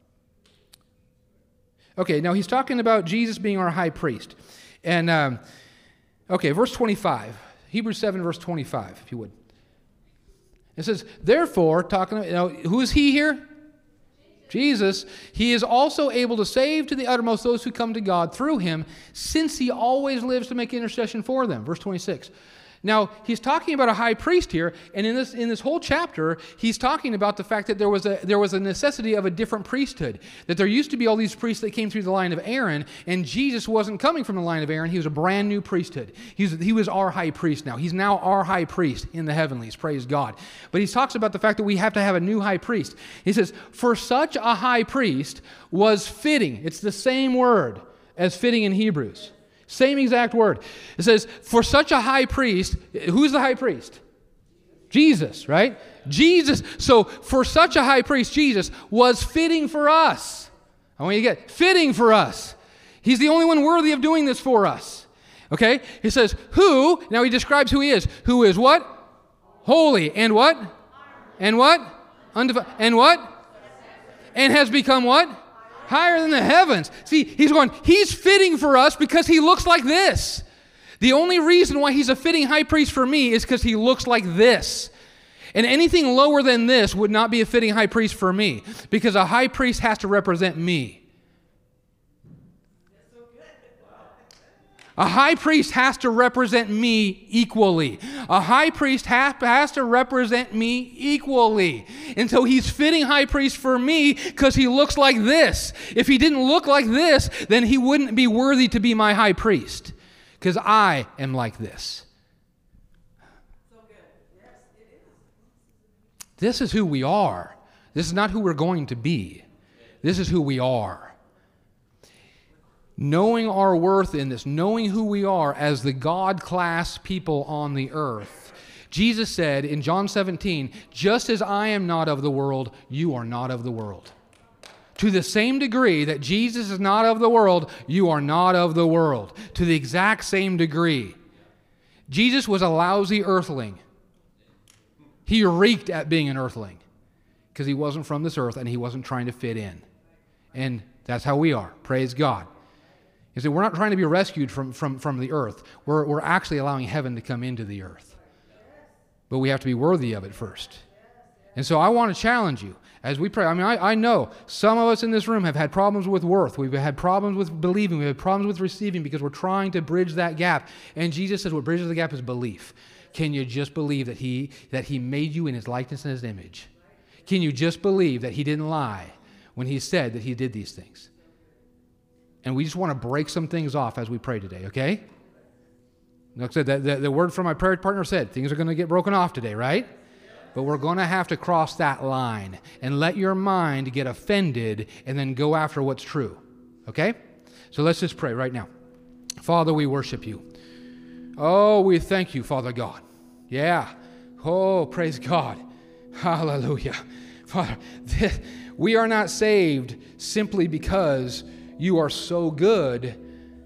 [SPEAKER 1] okay, now he's talking about Jesus being our high priest. And, um, okay, verse twenty-five. Hebrews seven, verse twenty-five, if you would. It says, therefore, talking about, you know, who is he here? Jesus. He is also able to save to the uttermost those who come to God through him, since he always lives to make intercession for them. Verse twenty-six. Now, he's talking about a high priest here, and in this in this whole chapter, he's talking about the fact that there was a there was a necessity of a different priesthood. That there used to be all these priests that came through the line of Aaron, and Jesus wasn't coming from the line of Aaron. He was a brand new priesthood. He was, he was our high priest now. He's now our high priest in the heavenlies. Praise God. But he talks about the fact that we have to have a new high priest. He says, for such a high priest was fitting. It's the same word as fitting in Hebrews. Same exact word. It says, for such a high priest, who's the high priest? Jesus, right? Jesus. So, for such a high priest, Jesus was fitting for us. I want you to get fitting for us. He's the only one worthy of doing this for us. Okay? He says, who, now he describes who he is. Who is what? Holy. And what? And what? Undefi- and what? And has become what? Higher than the heavens. See, he's going, he's fitting for us because he looks like this. The only reason why he's a fitting high priest for me is because he looks like this. And anything lower than this would not be a fitting high priest for me, because a high priest has to represent me. A high priest has to represent me equally. A high priest ha- has to represent me equally. And so he's fitting high priest for me because he looks like this. If he didn't look like this, then he wouldn't be worthy to be my high priest, because I am like this.
[SPEAKER 3] So good. Yes, it is.
[SPEAKER 1] This is who we are. This is not who we're going to be. This is who we are. Knowing our worth in this, knowing who we are as the God-class people on the earth. Jesus said in John seventeen, just as I am not of the world, you are not of the world. To the same degree that Jesus is not of the world, you are not of the world. To the exact same degree. Jesus was a lousy earthling. He reeked at being an earthling because he wasn't from this earth and he wasn't trying to fit in. And that's how we are. Praise God. You see, we're not trying to be rescued from, from, from the earth. We're, we're actually allowing heaven to come into the earth. But we have to be worthy of it first. And so I want to challenge you as we pray. I mean, I, I know some of us in this room have had problems with worth. We've had problems with believing. We've had problems with receiving because we're trying to bridge that gap. And Jesus says what bridges the gap is belief. Can you just believe that he, that he made you in his likeness and his image? Can you just believe that he didn't lie when he said that he did these things? And we just want to break some things off as we pray today, okay? Like I said, the, the, the word from my prayer partner said, things are going to get broken off today, right? But we're going to have to cross that line and let your mind get offended and then go after what's true, okay? So let's just pray right now. Father, we worship you. Oh, we thank you, Father God. Yeah. Oh, praise God. Hallelujah. Father, we are not saved simply because you are so good.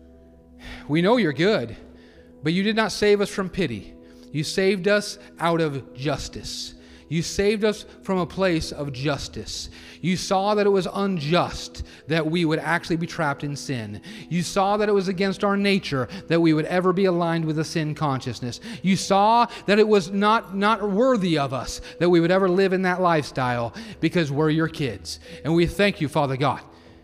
[SPEAKER 1] We know you're good, but you did not save us from pity. You saved us out of justice. You saved us from a place of justice. You saw that it was unjust that we would actually be trapped in sin. You saw that it was against our nature that we would ever be aligned with a sin consciousness. You saw that it was not, not worthy of us that we would ever live in that lifestyle because we're your kids. And we thank you, Father God,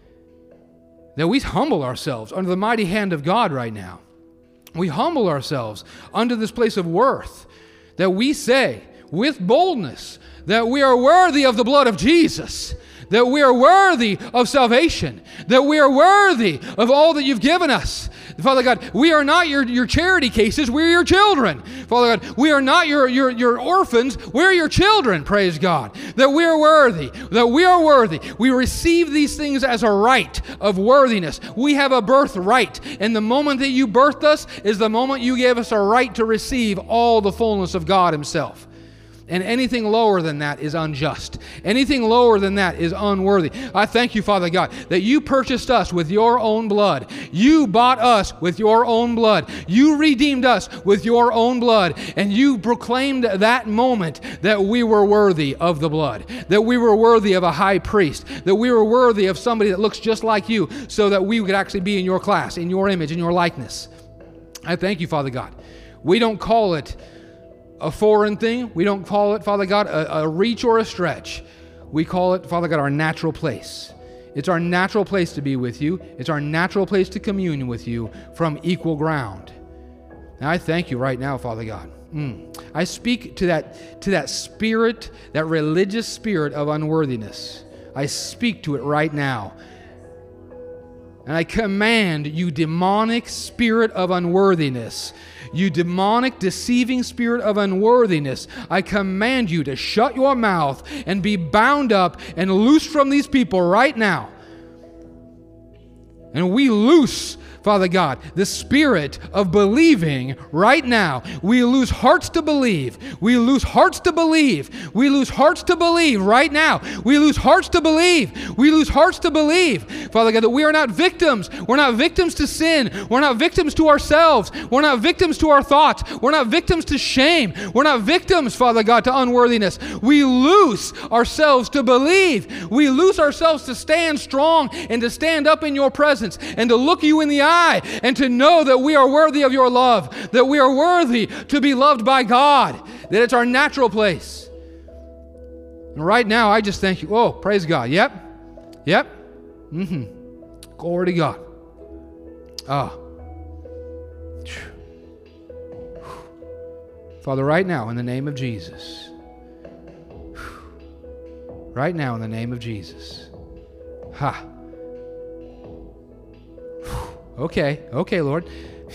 [SPEAKER 1] that we humble ourselves under the mighty hand of God right now. We humble ourselves under this place of worth that we say with boldness that we are worthy of the blood of Jesus, that we are worthy of salvation, that we are worthy of all that you've given us. Father God, we are not your, your charity cases, we're your children. Father God, we are not your, your, your orphans, we're your children, praise God. That we are worthy, that we are worthy. We receive these things as a right of worthiness. We have a birthright, and the moment that you birthed us is the moment you gave us a right to receive all the fullness of God himself. And anything lower than that is unjust. Anything lower than that is unworthy. I thank you, Father God, that you purchased us with your own blood. You bought us with your own blood. You redeemed us with your own blood. And you proclaimed that moment that we were worthy of the blood, that we were worthy of a high priest, that we were worthy of somebody that looks just like you so that we could actually be in your class, in your image, in your likeness. I thank you, Father God. We don't call it a foreign thing. We don't call it, Father God, a, a reach or a stretch. We call it, Father God, our natural place. It's our natural place to be with you. It's our natural place to commune with you from equal ground. And I thank you right now, Father God. Mm. I speak to that, to that spirit, that religious spirit of unworthiness. I speak to it right now. And I command you, demonic spirit of unworthiness, you demonic, deceiving spirit of unworthiness, I command you to shut your mouth and be bound up and loose from these people right now. And we loose, Father God, the spirit of believing right now. We lose hearts to believe. We lose hearts to believe. We lose hearts to believe right now. We lose hearts to believe. We lose hearts to believe, Father God, that we are not victims. We're not victims to sin. We're not victims to ourselves. We're not victims to our thoughts. We're not victims to shame. We're not victims, Father God, to unworthiness. We lose ourselves to believe. We lose ourselves to stand strong and to stand up in your presence and to look you in the eye and to know that we are worthy of your love, that we are worthy to be loved by God, that it's our natural place. And right now, I just thank you. Oh, praise God. Yep. Yep. Mm-hmm. Glory to God. Ah. Father, right now, in the name of Jesus. Right now, in the name of Jesus. Ha. Okay, okay, Lord.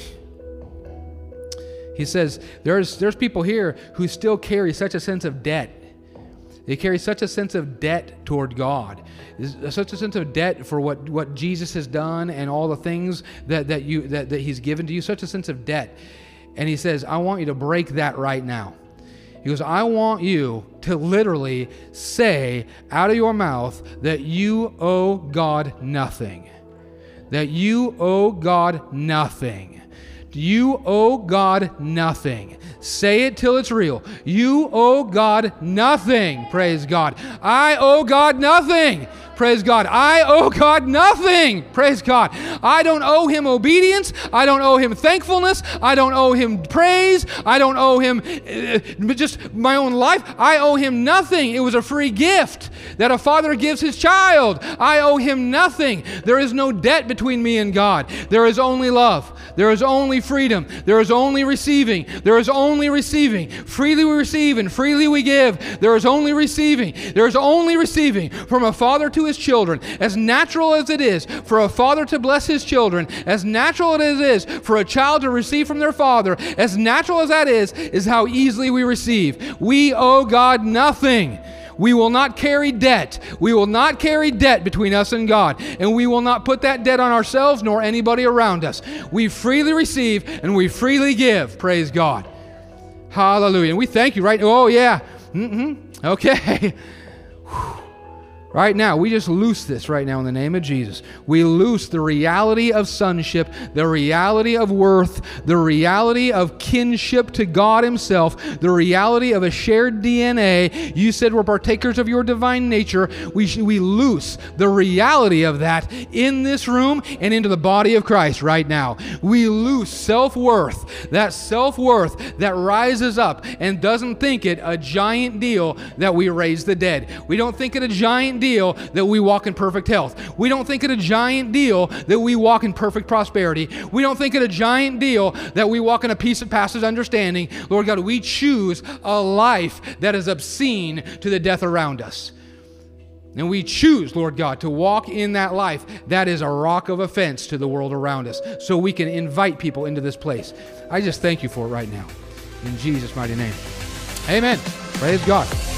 [SPEAKER 1] He says, there's, there's people here who still carry such a sense of debt. They carry such a sense of debt toward God, such a sense of debt for what, what Jesus has done and all the things that, that, you, that, that he's given to you, such a sense of debt. And he says, I want you to break that right now. He goes, I want you to literally say out of your mouth that you owe God nothing. That you owe God nothing. You owe God nothing. Say it till it's real. You owe God nothing. Praise God. I owe God nothing. Praise God. I owe God nothing. Praise God. I don't owe Him obedience. I don't owe Him thankfulness. I don't owe Him praise. I don't owe Him uh, just my own life. I owe Him nothing. It was a free gift that a father gives his child. I owe Him nothing. There is no debt between me and God. There is only love. There is only freedom. There is only receiving. There is only receiving. Freely we receive and freely we give. There is only receiving. There is only receiving from a father to his children. As natural as it is for a father to bless his children, as natural as it is for a child to receive from their father, as natural as that is, is how easily we receive. We owe God nothing. We will not carry debt. We will not carry debt between us and God. And we will not put that debt on ourselves nor anybody around us. We freely receive and we freely give. Praise God. Hallelujah. And we thank you, right? Oh, yeah. Mm-hmm. Okay. Right now, we just loose this right now in the name of Jesus. We loose the reality of sonship, the reality of worth, the reality of kinship to God Himself, the reality of a shared D N A. You said we're partakers of your divine nature. We, sh- we loose the reality of that in this room and into the body of Christ right now. We loose self-worth, that self-worth that rises up and doesn't think it a giant deal that we raise the dead. We don't think it a giant deal that we walk in perfect health. We don't think it a giant deal that we walk in perfect prosperity. We don't think it a giant deal that we walk in a peace that passes understanding. Lord God, we choose a life that is obscene to the death around us. And we choose, Lord God, to walk in that life that is a rock of offense to the world around us, so we can invite people into this place. I just thank you for it right now. In Jesus' mighty name. Amen. Praise God.